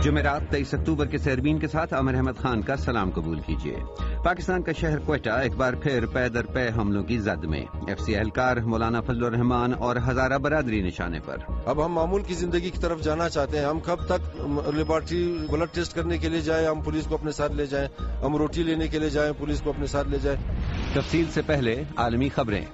جمعرات 23 اکتوبر کے سیربین کے ساتھ عامر احمد خان کا سلام قبول کیجیے۔ پاکستان کا شہر کوئٹہ ایک بار پھر پے در پے حملوں کی زد میں، ایف سی اہلکار مولانا فضل الرحمان اور ہزارہ برادری نشانے پر۔ اب ہم معمول کی زندگی کی طرف جانا چاہتے ہیں۔ ہم کب تک لیبارٹری بلڈ ٹیسٹ کرنے کے لیے جائیں، ہم پولیس کو اپنے ساتھ لے جائیں، ہم روٹی لینے کے لیے جائیں، پولیس کو اپنے ساتھ لے جائیں۔ تفصیل سے پہلے عالمی خبریں۔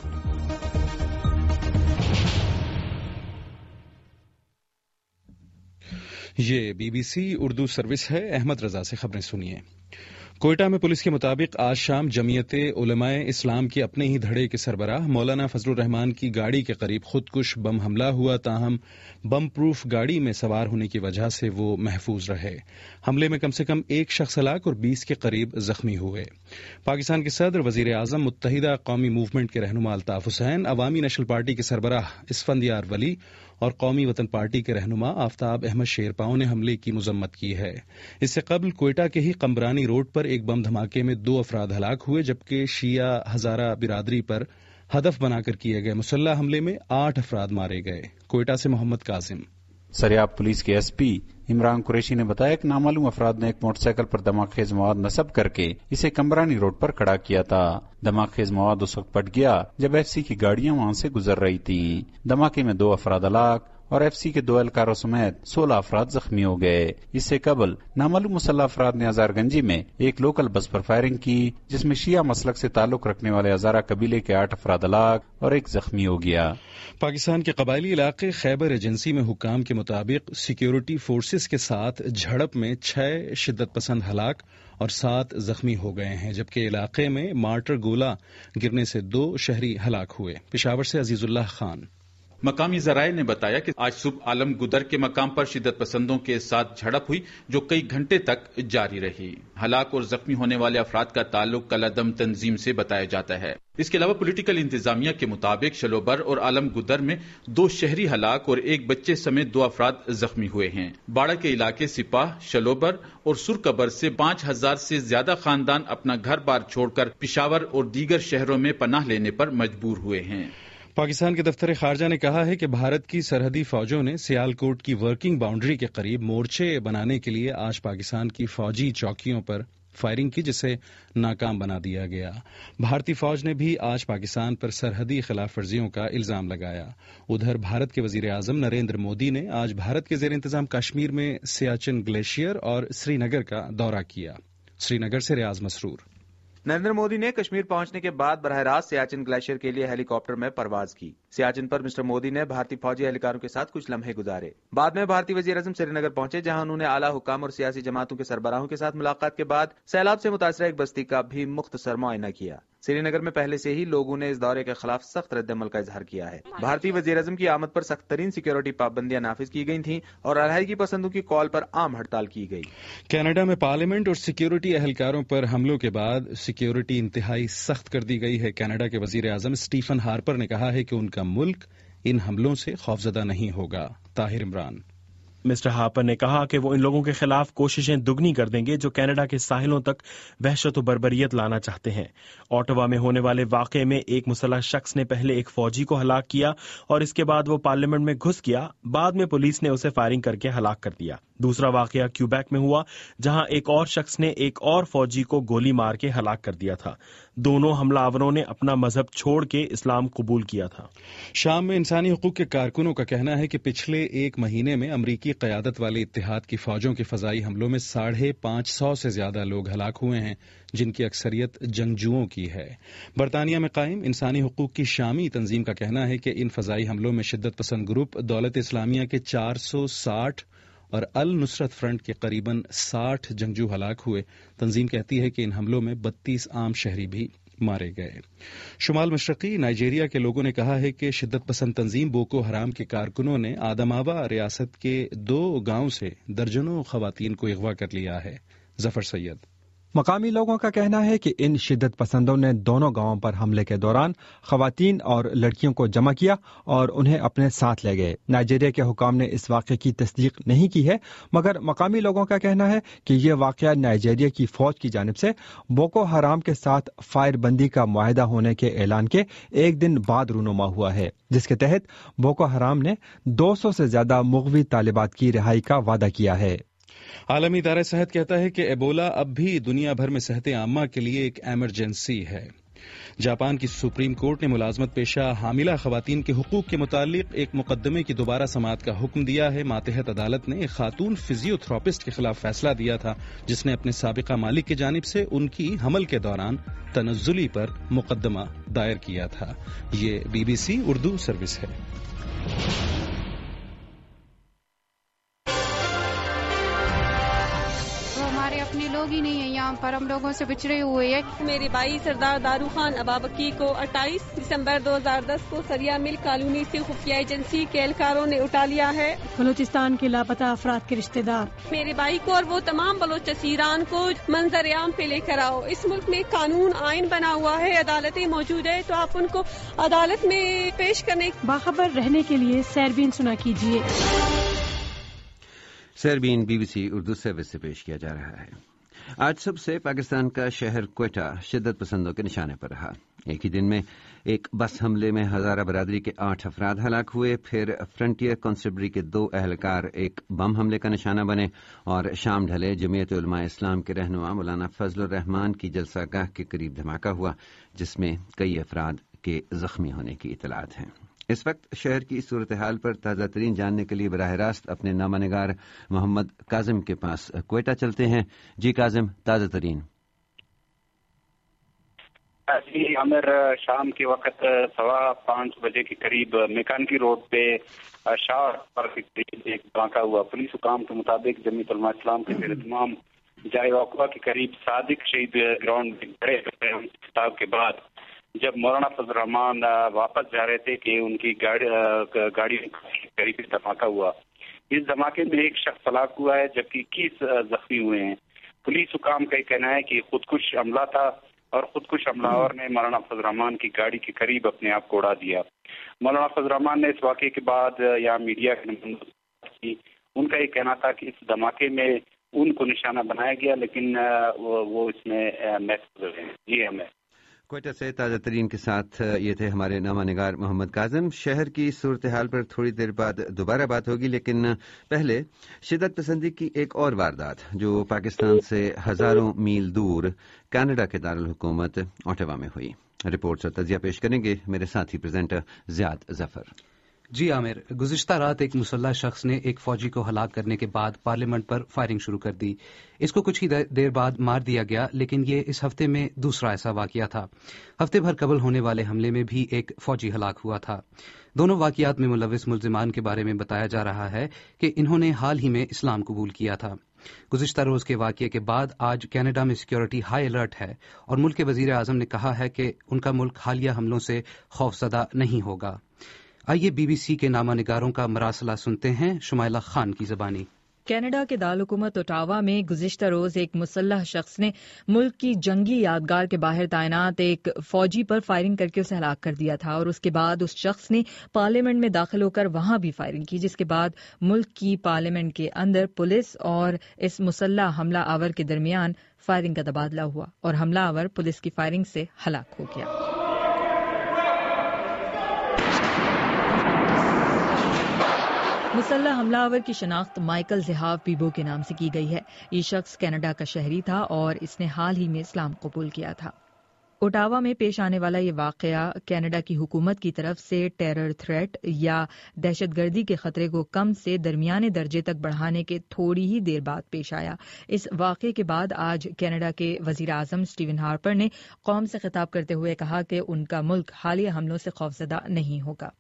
یہ B B C Urdu service ہے۔ احمد رضا سے خبریں سنیے۔ کوئٹہ میں پولیس کے مطابق آج شام جمعیت علماء اسلام کے اپنے ہی دھڑے کے سربراہ مولانا فضل الرحمان کی گاڑی کے قریب خودکش بم حملہ ہوا، تاہم بم پروف گاڑی میں سوار ہونے کی وجہ سے وہ محفوظ رہے۔ حملے میں کم سے کم ایک شخص ہلاک اور 20 کے قریب زخمی ہوئے۔ پاکستان کے صدر، وزیر اعظم، متحدہ قومی موومنٹ کے رہنما الطاف حسین، عوامی نیشنل پارٹی کے سربراہ اسفندیار ولی اور قومی وطن پارٹی کے رہنما آفتاب احمد شیرپاؤں نے حملے کی مذمت کی ہے۔ اس سے قبل کوئٹہ کے ہی قمبرانی روڈ پر ایک بم دھماکے میں 2 افراد ہلاک ہوئے، جبکہ شیعہ ہزارہ برادری پر ہدف بنا کر کیے گئے مسلح حملے میں 8 افراد مارے گئے۔ کوئٹہ سے محمد کاظم۔ سریاب پولیس کے ایس پی عمران قریشی نے بتایا کہ نامعلوم افراد نے ایک موٹر سائیکل پر دھماکہ خیز مواد نصب کر کے اسے کمبرانی روڈ پر کھڑا کیا تھا۔ دھماکہ خیز مواد اس وقت پٹ گیا جب ایف سی کی گاڑیاں وہاں سے گزر رہی تھیں۔ دھماکے میں 2 افراد ہلاک اور ایف سی کے 2 اہلکاروں سمیت 16 افراد زخمی ہو گئے۔ اس سے قبل نامعلوم مسلح افراد نے ہزار گنجی میں ایک لوکل بس پر فائرنگ کی، جس میں شیعہ مسلک سے تعلق رکھنے والے ہزارہ قبیلے کے 8 افراد ہلاک اور 1 زخمی ہو گیا۔ پاکستان کے قبائلی علاقے خیبر ایجنسی میں حکام کے مطابق سیکیورٹی فورسز کے ساتھ جھڑپ میں 6 شدت پسند ہلاک اور 7 زخمی ہو گئے ہیں، جبکہ علاقے میں مارٹر گولہ گرنے سے 2 شہری ہلاک ہوئے۔ پشاور سے عزیز اللہ خان۔ مقامی ذرائع نے بتایا کہ آج صبح عالم گدر کے مقام پر شدت پسندوں کے ساتھ جھڑپ ہوئی جو کئی گھنٹے تک جاری رہی۔ ہلاک اور زخمی ہونے والے افراد کا تعلق کالعدم تنظیم سے بتایا جاتا ہے۔ اس کے علاوہ پولیٹیکل انتظامیہ کے مطابق شلوبر اور عالم گدر میں 2 شہری ہلاک اور 1 بچے سمیت 2 افراد زخمی ہوئے ہیں۔ باڑہ کے علاقے سپاہ، شلوبر اور سرقبر سے 5000 سے زیادہ خاندان اپنا گھر بار چھوڑ کر پشاور اور دیگر شہروں میں پناہ لینے پر مجبور ہوئے ہیں۔ پاکستان کے دفتر خارجہ نے کہا ہے کہ بھارت کی سرحدی فوجوں نے سیالکوٹ کی ورکنگ باؤنڈری کے قریب مورچے بنانے کے لیے آج پاکستان کی فوجی چوکیوں پر فائرنگ کی، جسے ناکام بنا دیا گیا۔ بھارتی فوج نے بھی آج پاکستان پر سرحدی خلاف ورزیوں کا الزام لگایا۔ ادھر بھارت کے وزیر اعظم نریندر مودی نے آج بھارت کے زیر انتظام کشمیر میں سیاچن گلیشیئر اور سری نگر کا دورہ کیا۔ سری نگر سے ریاض مسرور۔ نریندر مودی نے کشمیر پہنچنے کے بعد براہ راست سیاچن گلیشیئر کے لیے ہیلی کاپٹر میں پرواز کی۔ سیاچن پر مسٹر مودی نے بھارتی فوجی اہلکاروں کے ساتھ کچھ لمحے گزارے۔ بعد میں بھارتی وزیر اعظم سری نگر پہنچے، جہاں انہوں نے اعلیٰ حکام اور سیاسی جماعتوں کے سربراہوں کے ساتھ ملاقات کے بعد سیلاب سے متاثرہ ایک بستی کا بھی مختصر معائنہ کیا۔ سری نگر میں پہلے سے ہی لوگوں نے اس دورے کے خلاف سخت رد عمل کا اظہار کیا ہے۔ بھارتی وزیر اعظم کی آمد پر سخت ترین سیکیورٹی پابندیاں نافذ کی گئی تھیں اور علیحدگی پسندوں کی کال پر عام ہڑتال کی گئی۔ کینیڈا میں پارلیمنٹ اور سیکیورٹی اہلکاروں پر حملوں کے بعد سیکیورٹی انتہائی سخت کر دی گئی ہے۔ کینیڈا کے وزیر اعظم اسٹیفن ہارپر نے کہا ہے کہ ان کا ملک ان حملوں سے خوفزدہ نہیں ہوگا۔ طاہر عمران۔ مسٹر ہارپر نے کہا کہ وہ ان لوگوں کے خلاف کوششیں دگنی کر دیں گے جو کینیڈا کے ساحلوں تک وحشت و بربریت لانا چاہتے ہیں۔ اوٹاوا میں ہونے والے واقعے میں ایک مسلح شخص نے پہلے ایک فوجی کو ہلاک کیا اور اس کے بعد وہ پارلیمنٹ میں گھس گیا۔ بعد میں پولیس نے اسے فائرنگ کر کے ہلاک کر دیا۔ دوسرا واقعہ کیوبیک میں ہوا، جہاں ایک اور شخص نے ایک اور فوجی کو گولی مار کے ہلاک کر دیا تھا۔ دونوں حملہ آوروں نے اپنا مذہب چھوڑ کے اسلام قبول کیا تھا۔ شام میں انسانی حقوق کے کارکنوں کا کہنا ہے کہ پچھلے 1 مہینے میں امریکی قیادت والے اتحاد کی فوجوں کے فضائی حملوں میں 550 سے زیادہ لوگ ہلاک ہوئے ہیں، جن کی اکثریت جنگجوؤں کی ہے۔ برطانیہ میں قائم انسانی حقوق کی شامی تنظیم کا کہنا ہے کہ ان فضائی حملوں میں شدت پسند گروپ دولت اسلامیہ کے 460 اور النصرت فرنٹ کے قریباً 60 جنگجو ہلاک ہوئے۔ تنظیم کہتی ہے کہ ان حملوں میں 32 عام شہری بھی مارے گئے۔ شمال مشرقی نائجیریا کے لوگوں نے کہا ہے کہ شدت پسند تنظیم بوکو حرام کے کارکنوں نے آدماوا ریاست کے 2 گاؤں سے درجنوں خواتین کو اغوا کر لیا ہے۔ ظفر سید۔ مقامی لوگوں کا کہنا ہے کہ ان شدت پسندوں نے دونوں گاؤں پر حملے کے دوران خواتین اور لڑکیوں کو جمع کیا اور انہیں اپنے ساتھ لے گئے۔ نائجیریا کے حکام نے اس واقعے کی تصدیق نہیں کی ہے، مگر مقامی لوگوں کا کہنا ہے کہ یہ واقعہ نائجیریا کی فوج کی جانب سے بوکو حرام کے ساتھ فائر بندی کا معاہدہ ہونے کے اعلان کے 1 دن بعد رونما ہوا ہے، جس کے تحت بوکو حرام نے 200 سے زیادہ مغوی طالبات کی رہائی کا وعدہ کیا ہے۔ عالمی ادارہ صحت کہتا ہے کہ ایبولا اب بھی دنیا بھر میں صحت عامہ کے لیے ایک ایمرجنسی ہے۔ جاپان کی سپریم کورٹ نے ملازمت پیشہ حاملہ خواتین کے حقوق کے متعلق ایک مقدمے کی دوبارہ سماعت کا حکم دیا ہے۔ ماتحت عدالت نے ایک خاتون فزیو تھراپسٹ کے خلاف فیصلہ دیا تھا جس نے اپنے سابقہ مالک کی جانب سے ان کی حمل کے دوران تنزلی پر مقدمہ دائر کیا تھا۔ یہ BBC اردو سروس ہے۔ اپنے لوگ ہی نہیں ہیں، یہاں پر ہم لوگوں سے بچھڑے ہوئے ہیں۔ میرے بھائی سردار دارو خان ابابکی کو 28 دسمبر 2010 کو سریا مل کالونی سے خفیہ ایجنسی کے اہلکاروں نے اٹھا لیا ہے۔ بلوچستان کے لاپتہ افراد کے رشتہ دار میرے بھائی کو اور وہ تمام بلوچ اسیران کو منظر عام پہ لے کر آؤ۔ اس ملک میں قانون آئین بنا ہوا ہے، عدالتیں موجود ہے، تو آپ ان کو عدالت میں پیش کرنے باخبر رہنے کے لیے سیربین سنا کیجیے۔ سیربین BBC اردو سروس سے پیش کیا جا رہا ہے۔ آج صبح سے پاکستان کا شہر کوئٹہ شدت پسندوں کے نشانے پر رہا۔ ایک ہی دن میں ایک بس حملے میں ہزارہ برادری کے 8 افراد ہلاک ہوئے، پھر فرنٹیئر کانسٹیبلری کے 2 اہلکار ایک بم حملے کا نشانہ بنے، اور شام ڈھلے جمعیت علماء اسلام کے رہنما مولانا فضل الرحمان کی جلسہ گاہ کے قریب دھماکہ ہوا جس میں کئی افراد کے زخمی ہونے کی اطلاعات ہیں۔ اس وقت شہر کی صورتحال پر تازہ ترین جاننے کے لیے براہ راست اپنے نامہ نگار محمد کاظم کے پاس کوئٹہ چلتے ہیں۔ جی کاظم، تازہ ترین۔ جی عامر، شام کے وقت 5:15 بجے کے قریب میکانکی روڈ پہ شاہ پارک کے قریب ایک دھماکہ ہوا۔ پولیس حکام کے مطابق جمعیت علماء اسلام کے زیر اہتمام جائے واقعہ کے قریب صادق شہید گراؤنڈ میں کھڑے خطاب کے بعد جب مولانا فضل الرحمان واپس جا رہے تھے کہ ان کی گاڑی قریب دھماکہ ہوا۔ اس دھماکے میں ایک شخص ہلاک ہوا ہے جبکہ 21 زخمی ہوئے ہیں۔ پولیس حکام کا کہنا ہے کہ خودکش حملہ تھا اور خودکش حملہ آور نے مولانا فضل الرحمان کی گاڑی کے قریب اپنے آپ کو اڑا دیا۔ مولانا فضل الرحمان نے اس واقعے کے بعد یہاں میڈیا کے نمائندوں کی ان کا یہ کہنا تھا کہ اس دھماکے میں ان کو نشانہ بنایا گیا لیکن وہ اس میں محفوظ ہیں۔ جی ہمیں کوئٹہ سے تازہ ترین کے ساتھ یہ تھے ہمارے نامہ نگار محمد کاظم۔ شہر کی صورتحال پر تھوڑی دیر بعد دوبارہ بات ہوگی، لیکن پہلے شدت پسندی کی ایک اور واردات جو پاکستان سے ہزاروں میل دور کینیڈا کے دارالحکومت اوٹاوا میں ہوئی۔ رپورٹ اور تجزیہ پیش کریں گے میرے ساتھی پریزنٹر زیاد ظفر۔ جی عامر، گزشتہ رات ایک مسلح شخص نے ایک فوجی کو ہلاک کرنے کے بعد پارلیمنٹ پر فائرنگ شروع کر دی۔ اس کو کچھ ہی دیر بعد مار دیا گیا، لیکن یہ اس ہفتے میں دوسرا ایسا واقعہ تھا۔ ہفتے بھر قبل ہونے والے حملے میں بھی ایک فوجی ہلاک ہوا تھا۔ دونوں واقعات میں ملوث ملزمان کے بارے میں بتایا جا رہا ہے کہ انہوں نے حال ہی میں اسلام قبول کیا تھا۔ گزشتہ روز کے واقعے کے بعد آج کینیڈا میں سیکورٹی ہائی الرٹ ہے اور ملک کے وزیر اعظم نے کہا ہے کہ ان کا ملک حالیہ حملوں سے خوفزدہ نہیں ہوگا۔ آئیے BBC کے نامہ نگاروں کا مراسلہ سنتے ہیں، شمائلہ خان کی زبانی۔ کینیڈا کے دارالحکومت اوٹاوا میں گزشتہ روز ایک مسلح شخص نے ملک کی جنگی یادگار کے باہر تعینات ایک فوجی پر فائرنگ کر کے اسے ہلاک کر دیا تھا، اور اس کے بعد اس شخص نے پارلیمنٹ میں داخل ہو کر وہاں بھی فائرنگ کی، جس کے بعد ملک کی پارلیمنٹ کے اندر پولیس اور اس مسلح حملہ آور کے درمیان فائرنگ کا تبادلہ ہوا اور حملہ آور پولیس کی فائرنگ سے ہلاک ہو گیا۔ مسلح حملہ آور کی شناخت مائیکل زہاف بیبو کے نام سے کی گئی ہے۔ یہ شخص کینیڈا کا شہری تھا اور اس نے حال ہی میں اسلام قبول کیا تھا۔ اوٹاوا میں پیش آنے والا یہ واقعہ کینیڈا کی حکومت کی طرف سے ٹیرر تھریٹ یا دہشت گردی کے خطرے کو کم سے درمیانے درجے تک بڑھانے کے تھوڑی ہی دیر بعد پیش آیا۔ اس واقعے کے بعد آج کینیڈا کے وزیر اعظم اسٹیون ہارپر نے قوم سے خطاب کرتے ہوئے کہا کہ ان کا ملک حالیہ حملوں سے خوفزدہ نہیں ہوگا۔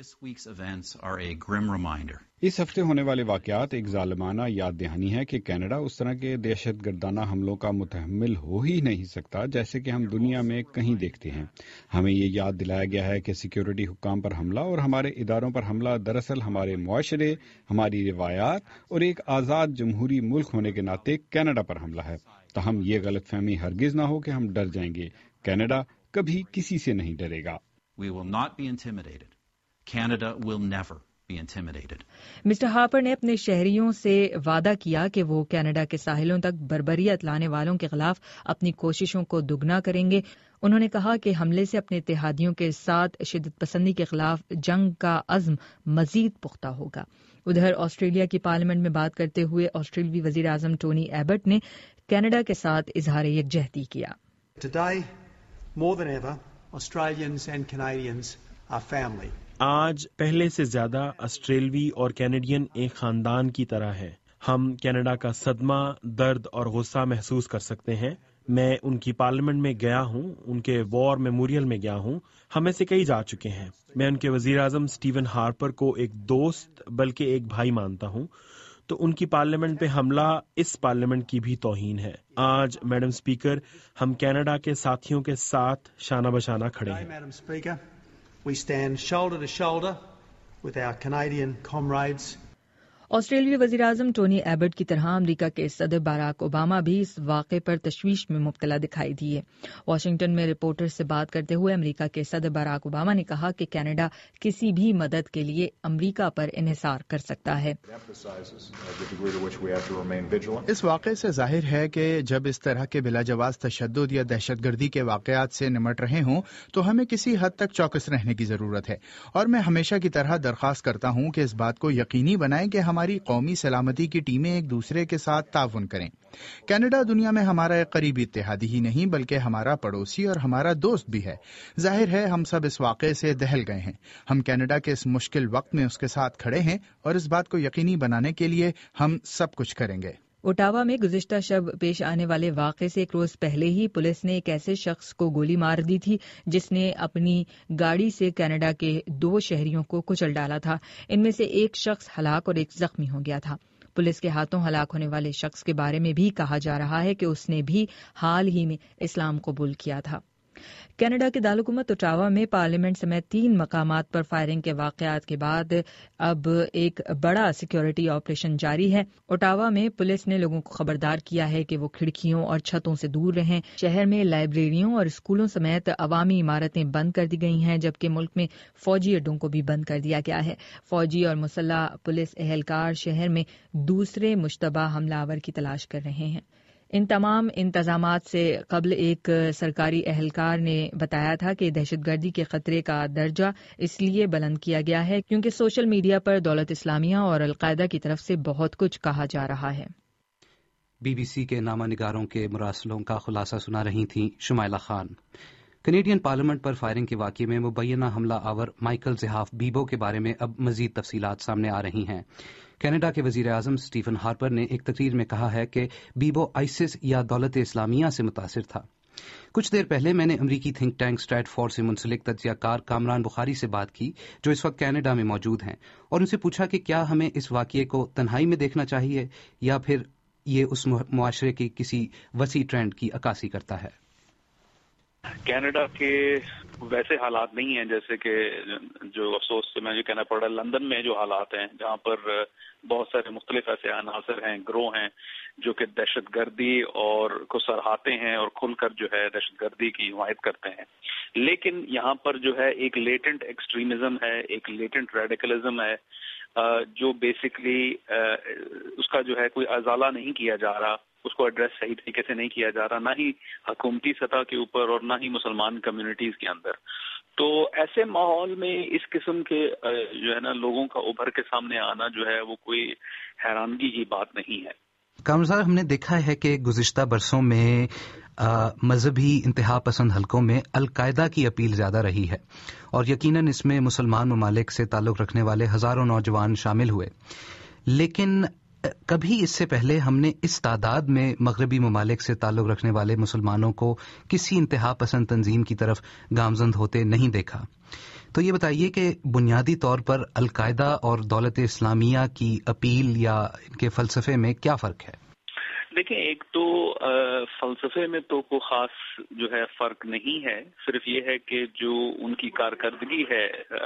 اس ہفتے ہونے والے واقعات ایک ظالمانہ یاد دہانی ہے کہ کینیڈا اس طرح کے دہشت گردانہ حملوں کا متحمل ہو ہی نہیں سکتا جیسے کہ ہم دنیا میں کہیں دیکھتے ہیں۔ ہمیں یہ یاد دلایا گیا ہے کہ سیکیورٹی حکام پر حملہ اور ہمارے اداروں پر حملہ دراصل ہمارے معاشرے، ہماری روایات اور ایک آزاد جمہوری ملک ہونے کے ناطے کینیڈا پر حملہ ہے۔ تاہم یہ غلط فہمی ہرگز نہ ہو کہ ہم ڈر جائیں گے۔ کینیڈا کبھی کسی سے نہیں ڈرے گا۔ We will not be intimidated. Canada will never be intimidated. Mister Harper نے اپنے شہریوں سے وعدہ کیا کہ وہ کینیڈا کے ساحلوں تک بربریت لانے والوں کے خلاف اپنی کوششوں کو دگنا کریں گے۔ انہوں نے کہا کہ حملے سے اپنے اتحادیوں کے ساتھ شدت پسندی کے خلاف جنگ کا عزم مزید پختہ ہوگا۔ ادھر آسٹریلیا کی پارلیمنٹ میں بات کرتے ہوئے آسٹریلوی وزیر اعظم ٹونی ایبٹ نے کینیڈا کے ساتھ اظہار یکجہتی کیا. Today, more than ever, Australians and Canadians are family. آج پہلے سے زیادہ آسٹریلوی اور کینیڈین ایک خاندان کی طرح ہے. ہم کینیڈا کا صدمہ، درد اور غصہ محسوس کر سکتے ہیں. میں ان کی پارلیمنٹ میں گیا ہوں، ان کے وار میموریل میں گیا ہوں. ہم میں سے کئی جا چکے ہیں. میں ان کے وزیر اعظم اسٹیون ہارپر کو ایک دوست بلکہ ایک بھائی مانتا ہوں. تو ان کی پارلیمنٹ پہ حملہ اس پارلیمنٹ کی بھی توہین ہے. آج میڈم اسپیکر، ہم کینیڈا کے ساتھیوں کے ساتھ شانہ بشانہ کھڑے ہیں. Madam Speaker, we stand shoulder to shoulder with our Canadian comrades. آسٹریلوی وزیر اعظم ٹونی ایبٹ کی طرح امریکہ کے صدر باراک اوباما بھی اس واقعے پر تشویش میں مبتلا دکھائی دیے. واشنگٹن میں رپورٹر سے بات کرتے ہوئے امریکہ کے صدر باراک اوباما نے کہا کہ کینیڈا کسی بھی مدد کے لیے امریکہ پر انحصار کر سکتا ہے. اس واقعے سے ظاہر ہے کہ جب اس طرح کے بلا جواز تشدد یا دہشت گردی کے واقعات سے نمٹ رہے ہوں تو ہمیں کسی حد تک چوکس رہنے کی ضرورت ہے. اور میں ہمیشہ کی طرح درخواست کرتا ہوں کہ اس بات کو یقینی بنائیں کہ ہماری قومی سلامتی کی ٹیمیں ایک دوسرے کے ساتھ تعاون کریں. کینیڈا دنیا میں ہمارا ایک قریبی اتحادی ہی نہیں بلکہ ہمارا پڑوسی اور ہمارا دوست بھی ہے. ظاہر ہے ہم سب اس واقعے سے دہل گئے ہیں. ہم کینیڈا کے اس مشکل وقت میں اس کے ساتھ کھڑے ہیں اور اس بات کو یقینی بنانے کے لیے ہم سب کچھ کریں گے. اوٹاوا میں گزشتہ شب پیش آنے والے واقعے سے ایک روز پہلے ہی پولیس نے ایک ایسے شخص کو گولی مار دی تھی جس نے اپنی گاڑی سے کینیڈا کے 2 شہریوں کو کچل ڈالا تھا. ان میں سے ایک شخص ہلاک اور ایک زخمی ہو گیا تھا. پولیس کے ہاتھوں ہلاک ہونے والے شخص کے بارے میں بھی کہا جا رہا ہے کہ اس نے بھی حال ہی میں اسلام قبول کیا تھا. کینیڈا کے دارالحکومت اوٹاوا میں پارلیمنٹ سمیت 3 مقامات پر فائرنگ کے واقعات کے بعد اب ایک بڑا سیکیورٹی آپریشن جاری ہے. اوٹاوا میں پولیس نے لوگوں کو خبردار کیا ہے کہ وہ کھڑکیوں اور چھتوں سے دور رہیں. شہر میں لائبریریوں اور اسکولوں سمیت عوامی عمارتیں بند کر دی گئی ہیں جبکہ ملک میں فوجی اڈوں کو بھی بند کر دیا گیا ہے. فوجی اور مسلح پولیس اہلکار شہر میں دوسرے مشتبہ حملہ آور کی تلاش کر رہے ہیں. ان تمام انتظامات سے قبل ایک سرکاری اہلکار نے بتایا تھا کہ دہشت گردی کے خطرے کا درجہ اس لیے بلند کیا گیا ہے کیونکہ سوشل میڈیا پر دولت اسلامیہ اور القاعدہ کی طرف سے بہت کچھ کہا جا رہا ہے. بی بی سی کے نامہ نگاروں کے مراسلوں کا خلاصہ سنا رہی تھیں شمائلہ خان. کینیڈین پارلیمنٹ پر فائرنگ کے واقعے میں مبینہ حملہ آور مائیکل زحاف بیبو کے بارے میں اب مزید تفصیلات سامنے آ رہی ہیں. کینیڈا کے وزیر اعظم اسٹیفن ہارپر نے ایک تقریر میں کہا ہے کہ بیبو آئسس یا دولت اسلامیہ سے متاثر تھا. کچھ دیر پہلے میں نے امریکی تھنک ٹینک اسٹریٹ فور سے منسلک تجزیہ کار کامران بخاری سے بات کی جو اس وقت کینیڈا میں موجود ہیں اور ان سے پوچھا کہ کیا ہمیں اس واقعے کو تنہائی میں دیکھنا چاہیے یا پھر یہ اس معاشرے کے کسی وسیع ٹرینڈ کی عکاسی کرتا ہے. کینیڈا کے ویسے حالات نہیں ہیں جیسے کہ جو افسوس سے میں جو کہنا پڑ رہا ہے لندن میں جو حالات ہیں جہاں پر بہت سارے مختلف ایسے عناصر ہیں، گروہ ہیں جو کہ دہشت گردی اور کو سراہتے ہیں اور کھل کر جو ہے دہشت گردی کی حمایت کرتے ہیں. لیکن یہاں پر جو ہے ایک لیٹنٹ ایکسٹریمزم ہے، ایک لیٹنٹ ریڈیکلزم ہے جو بیسکلی اس کا جو ہے کوئی ازالہ نہیں کیا جا رہا، اس کو ایڈریس صحیح طریقے سے نہیں کیا جا رہا، نہ ہی حکومتی سطح کے اوپر اور نہ ہی مسلمان کمیونٹیز کے اندر. تو ایسے ماحول میں اس قسم کے جو ہے نا لوگوں کا ابھر کے سامنے آنا جو ہے وہ کوئی حیرانگی کی بات نہیں ہے. کامر صاحب، ہم نے دیکھا ہے کہ گزشتہ برسوں میں مذہبی انتہا پسند حلقوں میں القاعدہ کی اپیل زیادہ رہی ہے اور یقیناً اس میں مسلمان ممالک سے تعلق رکھنے والے ہزاروں نوجوان شامل ہوئے. لیکن کبھی اس سے پہلے ہم نے اس تعداد میں مغربی ممالک سے تعلق رکھنے والے مسلمانوں کو کسی انتہا پسند تنظیم کی طرف گامزن ہوتے نہیں دیکھا. تو یہ بتائیے کہ بنیادی طور پر القاعدہ اور دولت اسلامیہ کی اپیل یا ان کے فلسفے میں کیا فرق ہے؟ دیکھیں، ایک تو فلسفے میں تو کوئی خاص جو ہے فرق نہیں ہے، صرف یہ ہے کہ جو ان کی کارکردگی ہے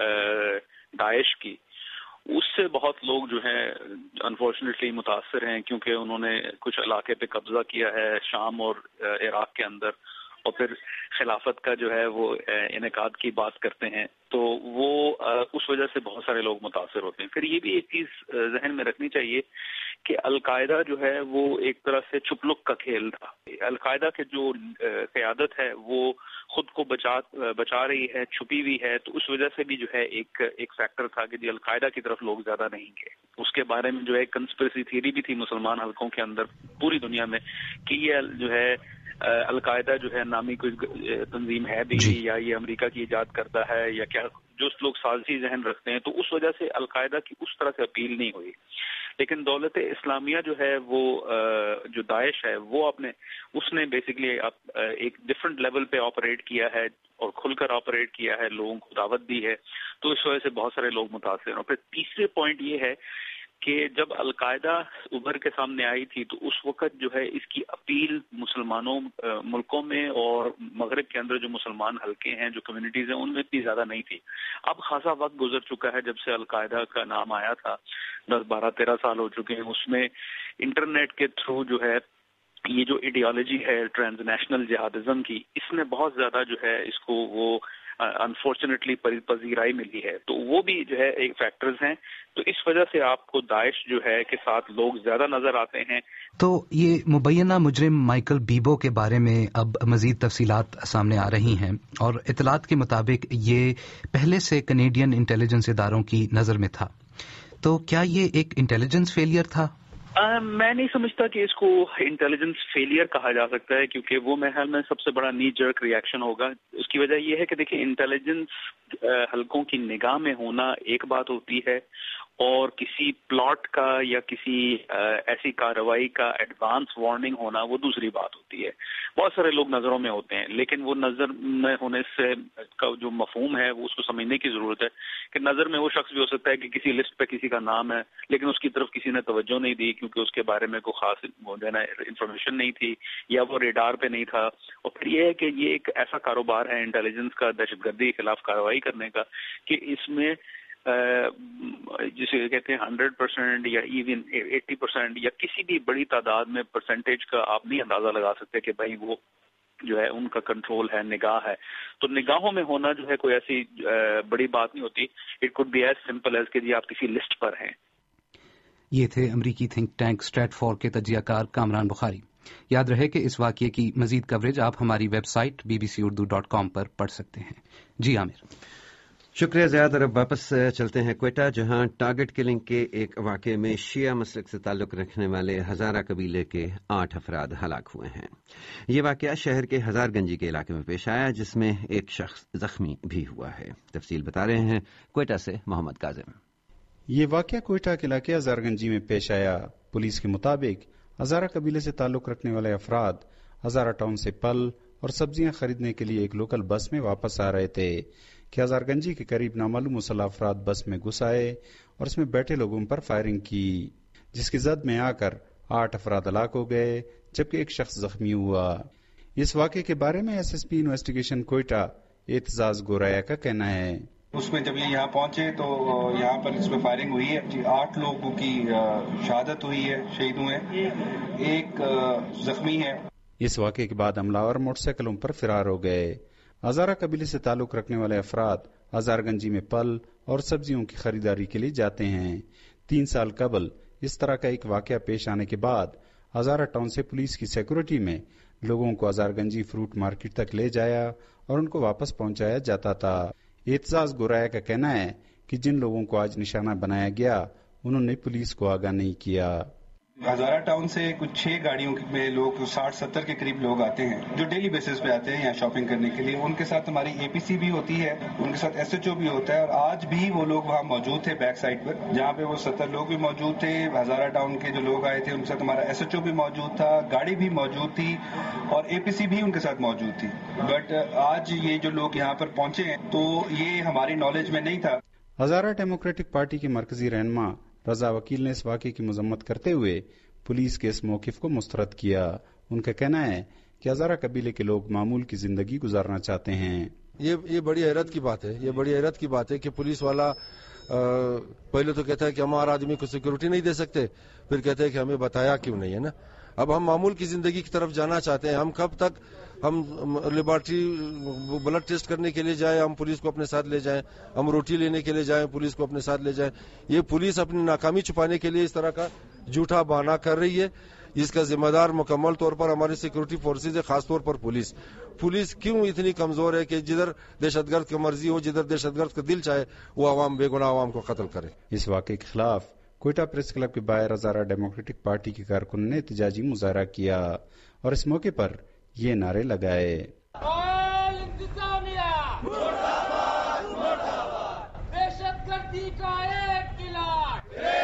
داعش کی، اس سے بہت لوگ جو ہیں انفارچونیٹلی متاثر ہیں کیونکہ انہوں نے کچھ علاقے پہ قبضہ کیا ہے شام اور عراق کے اندر، اور پھر خلافت کا جو ہے وہ انعقاد کی بات کرتے ہیں، تو وہ اس وجہ سے بہت سارے لوگ متاثر ہوتے ہیں۔ پھر یہ بھی ایک چیز ذہن میں رکھنی چاہیے کہ القاعدہ جو ہے وہ ایک طرح سے چھپلک کا کھیل تھا۔ القاعدہ کی جو قیادت ہے وہ خود کو بچا رہی ہے، چھپی ہوئی ہے، تو اس وجہ سے بھی جو ہے ایک فیکٹر تھا کہ القاعدہ کی طرف لوگ زیادہ نہیں گئے۔ اس کے بارے میں جو ہے کنسپریسی تھیوری بھی تھی مسلمان حلقوں کے اندر پوری دنیا میں کہ یہ جو ہے القاعدہ جو ہے نامی کوئی تنظیم ہے بھی یا یہ امریکہ کی ایجاد کرتا ہے یا کیا، جو لوگ سازشی ذہن رکھتے ہیں، تو اس وجہ سے القاعدہ کی اس طرح سے اپیل نہیں ہوئی۔ لیکن دولت اسلامیہ جو ہے وہ جو داعش ہے وہ اس نے بیسیکلی ایک ڈفرنٹ لیول پہ آپریٹ کیا ہے اور کھل کر آپریٹ کیا ہے، لوگوں کو دعوت دی ہے، تو اس وجہ سے بہت سارے لوگ متاثر ہیں۔ اور پھر تیسرے پوائنٹ یہ ہے کہ جب القاعدہ ابھر کے سامنے آئی تھی تو اس وقت جو ہے اس کی اپیل مسلمانوں ملکوں میں اور مغرب کے اندر جو مسلمان حلقے ہیں، جو کمیونٹیز ہیں، ان میں اتنی زیادہ نہیں تھی۔ اب خاصا وقت گزر چکا ہے جب سے القاعدہ کا نام آیا تھا، 10 12 13 سال ہو چکے ہیں۔ اس میں انٹرنیٹ کے تھرو جو ہے یہ جو ایڈیالوجی ہے ٹرانس نیشنل جہادزم کی، اس نے بہت زیادہ جو ہے اس کو وہ انفارچونیٹلی پذیرائی ملی ہے، تو وہ بھی جو ہے ایک فیکٹرز ہیں۔ تو اس وجہ سے آپ کو داعش جو ہے کے ساتھ لوگ زیادہ نظر آتے ہیں۔ تو یہ مبینہ مجرم مائیکل بیبو کے بارے میں اب مزید تفصیلات سامنے آ رہی ہیں، اور اطلاعات کے مطابق یہ پہلے سے کینیڈین انٹیلیجنس اداروں کی نظر میں تھا، تو کیا یہ ایک انٹیلیجنس فیلئر تھا؟ میں نہیں سمجھتا کہ اس کو انٹیلیجنس فیلئر کہا جا سکتا ہے، کیونکہ وہ میرے خیال میں سب سے بڑا نی جرک ریئیکشن ہوگا۔ اس کی وجہ یہ ہے کہ دیکھیں، انٹیلیجنس حلقوں کی نگاہ میں ہونا ایک بات ہوتی ہے، اور کسی پلاٹ کا یا کسی ایسی کارروائی کا ایڈوانس وارننگ ہونا وہ دوسری بات ہوتی ہے۔ بہت سارے لوگ نظروں میں ہوتے ہیں، لیکن وہ نظر میں ہونے سے کا جو مفہوم ہے وہ اس کو سمجھنے کی ضرورت ہے کہ نظر میں وہ شخص بھی ہو سکتا ہے کہ کسی لسٹ پہ کسی کا نام ہے، لیکن اس کی طرف کسی نے توجہ نہیں دی کیونکہ اس کے بارے میں کوئی خاص انفارمیشن نہیں تھی یا وہ ریڈار پہ نہیں تھا۔ اور پھر یہ ہے کہ یہ ایک ایسا کاروبار ہے انٹیلیجنس کا، دہشت گردی کے خلاف کارروائی کرنے کا، کہ اس میں جسے کہتے ہیں 100% یا ایون 80% یا کسی بھی بڑی تعداد میں پرسنٹیج کا آپ نہیں اندازہ لگا سکتے کہ بھائی وہ جو ہے ان کا کنٹرول ہے، نگاہ ہے۔ تو نگاہوں میں ہونا جو ہے کوئی ایسی بڑی بات نہیں ہوتی۔ It could be as simple as کہ جی آپ کسی لسٹ پر ہیں۔ یہ تھے امریکی تھنک ٹینک اسٹریٹ فور کے تجزیہ کار کامران بخاری۔ یاد رہے کہ اس واقعے کی مزید کوریج آپ ہماری ویب سائٹ bbcurdu.com پر پڑھ سکتے ہیں۔ جی عامر، شکریہ زیاد۔ اور اب واپس چلتے ہیں کوئٹہ، جہاں ٹارگٹ کلنگ کے ایک واقعے میں شیعہ مسلک سے تعلق رکھنے والے ہزارہ قبیلے کے 8 افراد ہلاک ہوئے ہیں۔ یہ واقعہ شہر کے ہزار گنجی کے علاقے میں پیش آیا، جس میں ایک شخص زخمی بھی ہوا ہے۔ تفصیل بتا رہے ہیں کوئٹہ سے محمد کاظم۔ یہ واقعہ کوئٹہ کے علاقے ہزار گنجی میں پیش آیا۔ پولیس کے مطابق ہزارہ قبیلے سے تعلق رکھنے والے افراد ہزارہ ٹاؤن سے پھل اور سبزیاں خریدنے کے لیے ایک لوکل بس میں واپس آ رہے تھے کہ ہزار گنجی کے قریب نامعلوم مسلح افراد بس میں گھس آئے اور اس میں بیٹھے لوگوں پر فائرنگ کی، جس کی زد میں آ کر 8 افراد ہلاک ہو گئے جبکہ ایک شخص زخمی ہوا۔ اس واقعے کے بارے میں S S P investigation Quetta Aitzaz Goraya کا کہنا ہے، اس میں جب یہ یہاں پہنچے تو یہاں پر اس میں فائرنگ ہوئی ہے، 8 لوگوں کی شہادت ہوئی ہے، شہید ہوئے، ایک زخمی ہے۔ اس واقعے کے بعد عملہ اور موٹر سائیکلوں پر فرار ہو گئے۔ ہزارہ قبیلے سے تعلق رکھنے والے افراد ہزار گنجی میں پھل اور سبزیوں کی خریداری کے لیے جاتے ہیں۔ 3 سال قبل اس طرح کا ایک واقعہ پیش آنے کے بعد ہزارہ ٹاؤن سے پولیس کی سیکورٹی میں لوگوں کو ہزار گنجی فروٹ مارکیٹ تک لے جایا اور ان کو واپس پہنچایا جاتا تھا۔ اعتزاز گورایا کا کہنا ہے کہ جن لوگوں کو آج نشانہ بنایا گیا انہوں نے پولیس کو آگاہ نہیں کیا۔ ہزارہ ٹاؤن سے کچھ 6 گاڑیوں میں لوگ 60-70 کے قریب لوگ آتے ہیں جو ڈیلی بیسس پہ آتے ہیں یہاں شاپنگ کرنے کے لیے۔ ان کے ساتھ ہماری اے پی سی بھی ہوتی ہے، ان کے ساتھ ایس ایچ او بھی ہوتا ہے، اور آج بھی وہ لوگ وہاں موجود تھے بیک سائڈ پر جہاں پہ وہ 70 لوگ بھی موجود تھے۔ ہزارہ ٹاؤن کے جو لوگ آئے تھے ان کے ساتھ ہمارا ایس ایچ او بھی موجود تھا، گاڑی بھی موجود تھی اور اے پی سی بھی ان کے ساتھ موجود تھی۔ بٹ آج یہ جو لوگ یہاں پر پہنچے ہیں تو یہ ہماری نالج میں نہیں تھا۔ ہزارہ ڈیموکریٹک پارٹی کے مرکزی رہنما رضا وکیل نے اس واقعے کی مذمت کرتے ہوئے پولیس کے اس موقف کو مسترد کیا۔ ان کا کہنا ہے کہ ہزارہ قبیلے کے لوگ معمول کی زندگی گزارنا چاہتے ہیں۔ یہ بڑی حیرت کی بات ہے، یہ بڑی حیرت کی بات ہے کہ پولیس والا پہلے تو کہتا ہے کہ ہم ہر آدمی کو سیکورٹی نہیں دے سکتے، پھر کہتے ہیں کہ ہمیں بتایا کیوں نہیں ہے نا۔ اب ہم معمول کی زندگی کی طرف جانا چاہتے ہیں. ہم کب تک ہم لیبارٹری بلڈ ٹیسٹ کرنے کے لیے جائیں, ہم پولیس کو اپنے ساتھ لے جائیں, ہم روٹی لینے کے لیے جائیں, پولیس کو اپنے ساتھ لے جائیں. یہ پولیس اپنی ناکامی چھپانے کے لیے اس طرح کا جھوٹا بہانہ کر رہی ہے. اس کا ذمہ دار مکمل طور پر ہماری سیکورٹی فورسز ہے, خاص طور پر پولیس. پولیس کیوں اتنی کمزور ہے کہ جدھر دہشت گرد کی مرضی ہو, جدھر دہشت گرد کا دل چاہے وہ عوام بے گناہ عوام کو قتل کرے. اس واقعے کے خلاف کوئٹہ پریس کلب کے باہر ہزارہ ڈیموکریٹک پارٹی کے کارکنوں نے احتجاجی مظاہرہ کیا اور اس موقع پر یہ نعرے لگائے. دہشت گردی کا ایک قلعہ,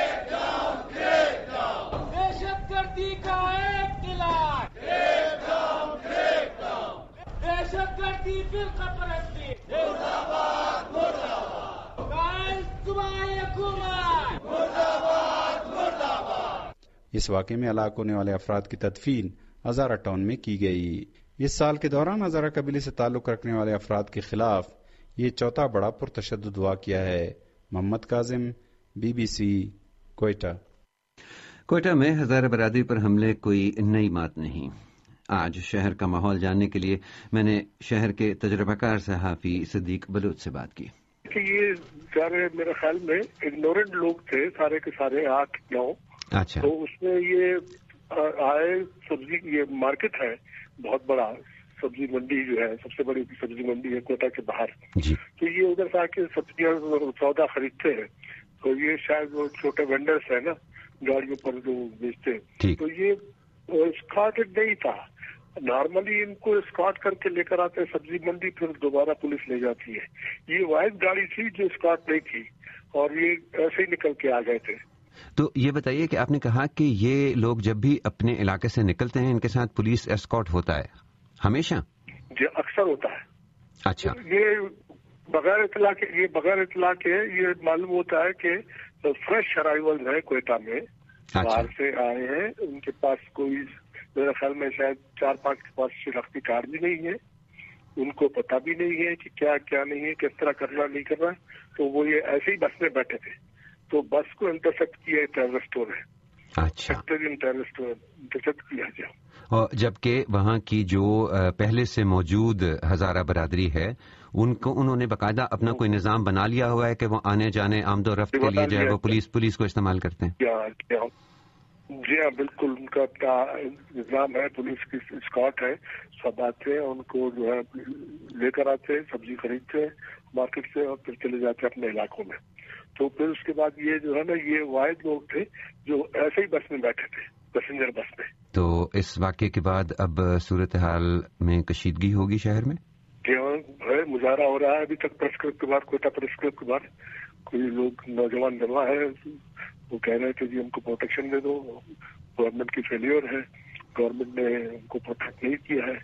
دہشت گردی کا ایک قلعہ, دہشت گردی فرقہ پرستی, اس واقعے میں ہلاک ہونے والے افراد کی تدفین ہزارہ ٹاؤن میں کی گئی. اس سال کے دوران ہزارہ قبیلے سے تعلق رکھنے والے افراد کے خلاف یہ چوتھا بڑا پرتشدد واقعہ ہے. Muhammad Kazim, B B C, Quetta. Quetta میں ہزارہ برادری پر حملے کوئی نئی بات نہیں. آج شہر کا ماحول جاننے کے لیے میں نے شہر کے تجربہ کار صحافی صدیق بلوچ سے بات کی. کہ یہ سارے میرے خیال میں اگنورنٹ لوگ تھے, سارے کے سارے 8-9. اچھا. تو اس میں یہ آئے سبزی, یہ مارکیٹ ہے بہت بڑا, سبزی منڈی جو ہے سب سے بڑی سبزی منڈی ہے کوئٹہ کے باہر. جی. تو یہ ادھر سے آ کے سبزیاں سودا خریدتے ہیں. تو یہ شاید وہ چھوٹے وینڈرس ہیں نا گاڑیوں پر جو بیچتے ہیں, تو یہ اسکارٹڈ نہیں تھا. نارملی ان کو اسکارٹ کر کے لے کر آتے ہیں سبزی منڈی, پھر دوبارہ پولیس لے جاتی ہے. یہ واحد گاڑی تھی جو اسکارٹ نہیں تھی اور یہ ایسے ہی نکل کے آ گئے تھے. تو یہ بتائیے کہ آپ نے کہا کہ یہ لوگ جب بھی اپنے علاقے سے نکلتے ہیں ان کے ساتھ پولیس اسکارٹ ہوتا ہے ہمیشہ؟ جی اکثر ہوتا ہے. اچھا. یہ بغیر اطلاع کے یہ معلوم ہوتا ہے کہ فریش ارائیول ہے کوئٹہ میں, باہر سے آئے ہیں, ان کے پاس کوئی میرے خیال میں شاید 4-5 کے پاس شناختی کارڈ بھی نہیں ہے, ان کو پتہ بھی نہیں ہے کہ کیا نہیں ہے, کس طرح کرنا نہیں کرنا. تو وہ یہ ایسے ہی بس میں بیٹھے تھے, تو بس کو انٹرسپٹ کیا ٹیررسٹوں نے. اچھا. ٹیررسٹ انٹرسپٹ کیا گیا. اور جبکہ وہاں کی جو پہلے سے موجود ہزارہ برادری ہے انہوں نے باقاعدہ اپنا کوئی نظام بنا لیا ہوا ہے کہ وہ آنے جانے آمد و رفت کے لیے جو ہے وہ پولیس کو استعمال کرتے ہیں. جی ہاں بالکل, ان کا اپنا نظام ہے, پولیس کی اسکارٹ ہے, سب آتے ہیں ان کو جو ہے لے کر آتے ہیں, سبزی خریدتے ہیں مارکیٹ سے اور پھر چلے جاتے ہیں اپنے علاقوں میں. تو پھر اس کے بعد یہ جو ہے نا یہ واحد لوگ تھے جو ایسے ہی بس میں بیٹھے تھے, پیسنجر بس میں. تو اس واقعے کے بعد اب صورتحال میں کشیدگی ہوگی شہر میں؟ جی ہاں, مظاہرہ ہو رہا ہے ابھی تک پریس کلب کے بعد, کوئٹہ پریس کلب کے بعد. کوئی لوگ نوجوان جمع ہے, وہ کہہ رہے تھے جی ہم کو پروٹیکشن دے دو, گورنمنٹ کی فیلئر ہے, گورنمنٹ نے ان کو پروٹیکٹ نہیں کیا ہے.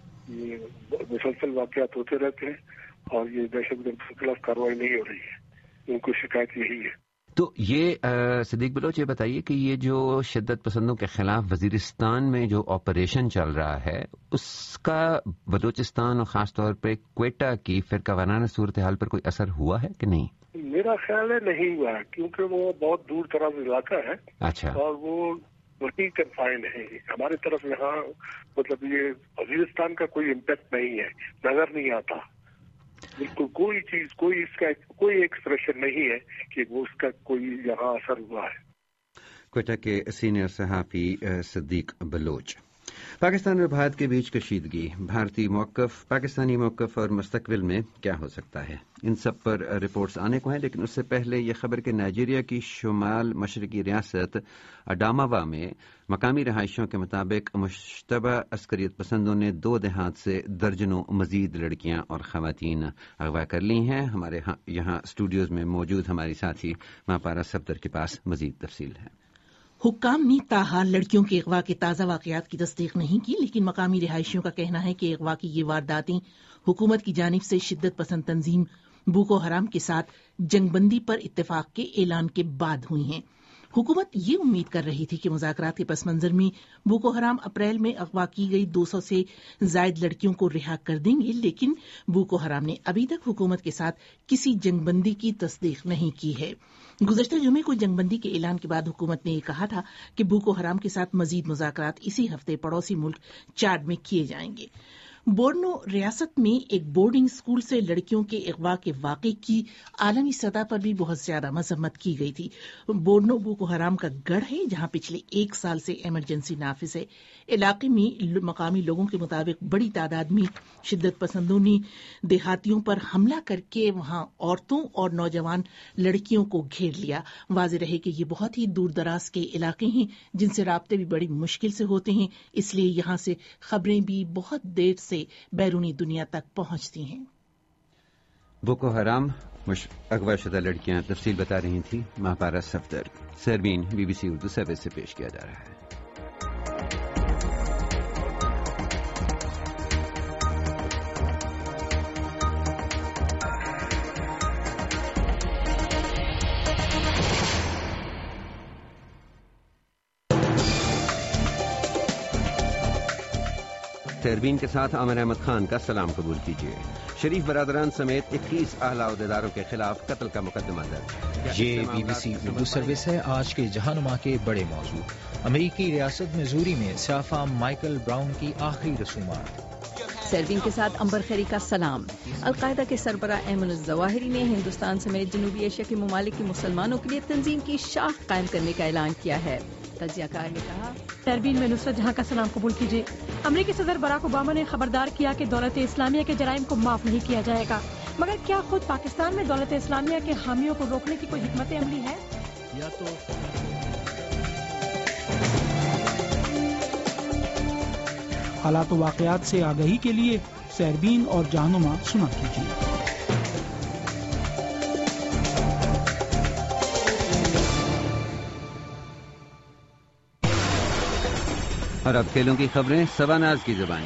یہ مسلسل واقعات ہوتے رہتے ہیں اور یہ دہشت گرد کے خلاف کارروائی نہیں ہو رہی ہے, ان کو شکایت یہی ہے. تو یہ صدیق بلوچ یہ بتائیے کہ یہ جو شدت پسندوں کے خلاف وزیرستان میں جو آپریشن چل رہا ہے اس کا بلوچستان اور خاص طور پہ کوئٹہ کی فرقہ وارانہ صورتحال پر کوئی اثر ہوا ہے کہ نہیں؟ میرا خیال ہے نہیں ہوا ہے, کیونکہ وہ بہت دور دراز علاقہ ہے. اچھا. اور وہ وہیں کنفائن ہے. ہماری طرف یہاں مطلب یہ وزیرستان کا کوئی امپیکٹ نہیں ہے, نظر نہیں آتا بالکل کوئی چیز, کوئی اس کا کوئی ایکسپریشن نہیں ہے کہ وہ اس کا کوئی یہاں اثر ہوا ہے. کوئٹہ کے سینئر صحافی صدیق بلوچ. پاکستان اور بھارت کے بیچ کشیدگی, بھارتی موقف, پاکستانی موقف اور مستقبل میں کیا ہو سکتا ہے, ان سب پر رپورٹس آنے کو ہیں. لیکن اس سے پہلے یہ خبر کہ نائجیریا کی شمال مشرقی ریاست اڈاماوا میں مقامی رہائشیوں کے مطابق مشتبہ عسکریت پسندوں نے 2 دہات سے درجنوں مزید لڑکیاں اور خواتین اغوا کر لی ہیں. ہمارے یہاں اسٹوڈیوز میں موجود ہماری ساتھی ماپارا صفدر کے پاس مزید تفصیل ہے. حکام نے تاحال لڑکیوں کے اغوا کے تازہ واقعات کی تصدیق نہیں کی, لیکن مقامی رہائشیوں کا کہنا ہے کہ اغوا کی یہ وارداتیں حکومت کی جانب سے شدت پسند تنظیم بوکو حرام کے ساتھ جنگ بندی پر اتفاق کے اعلان کے بعد ہوئی ہیں. हुकूमत ये उम्मीद कर रही थी कि मुज़ाकरात के पस मंजर में बोको हराम अप्रैल में अगवा की गई 200 से जायद लड़कियों को रिहा कर देंगे, लेकिन बोको हराम ने अभी तक हुकूमत के साथ किसी जंगबंदी की तस्दीक नहीं की है। गुज़श्ता जुमे को जंगबंदी के ऐलान के बाद हुकूमत ने यह कहा था कि बोको हराम के साथ मजीद मुज़ाकरात इसी हफ्ते पड़ोसी मुल्क चाड में किए जाएंगे। बोर्नो रियासत में एक बोर्डिंग स्कूल से लड़कियों के अगवा के वाक़े की आलमी सतह पर भी बहुत ज्यादा मजम्मत की गई थी। बोर्नो बोको हराम का गढ़ है, जहां पिछले 1 साल से इमरजेंसी नाफिज है। इलाके में मकामी लोगों के मुताबिक बड़ी तादाद में शिद्दत पसंदों ने देहातियों पर हमला करके वहां औरतों और नौजवान लड़कियों को घेर लिया। वाज़ेह रहे कि ये बहुत ही दूर दराज के इलाके हैं जिनसे राब्ते भी बड़ी मुश्किल से होते हैं, इसलिए यहाँ से खबरें भी बहुत देर से बैरूनी दुनिया तक पहुंचती हैं। बोको हराम अगवा शुदा लड़कियां तफसील बता रही थी। महापारा सफदर सरबीन BBC उर्दू सर्विस से पेश किया जा रहा है। सरबीन के साथ आमिर अहमद खान का सलाम कबूल कीजिए। शरीफ बरादरान समेत 21 आला अहदेदारों के खिलाफ कत्ल का मुकदमा दर्ज। ये BBC उर्दू सर्विस है। आज के जहानुमा के बड़े मौजू। अमेरिकी रियासत मिजूरी में स्याफा माइकल ब्राउन की आखिरी रसूमात। सरबीन के साथ अंबर खैरी का सलाम। अलकायदा के सरबरा ऐमन ज़वाहिरी ने हिंदुस्तान समेत जनूबी एशिया के ममालिक के मुसलमानों के लिए तंजीम की शाख कायम करने का ऐलान किया है। तजियाकार ने कहा, सरबीन में नुसरत जहां का सलाम कबूल कीजिए। अमेरिकी सदर बराक ओबामा ने खबरदार किया कि दौलत इस्लामिया के जराइम को माफ नहीं किया जाएगा, मगर क्या खुद पाकिस्तान में दौलत इस्लामिया के हामियों को रोकने की कोई हिकमत अमली है? या तो हालात व वाक़यात से आगाही के लिए सरबीन और जहानुमा सुना कीजिए। और अब खेलों की खबरें सवानाज की ज़बानी।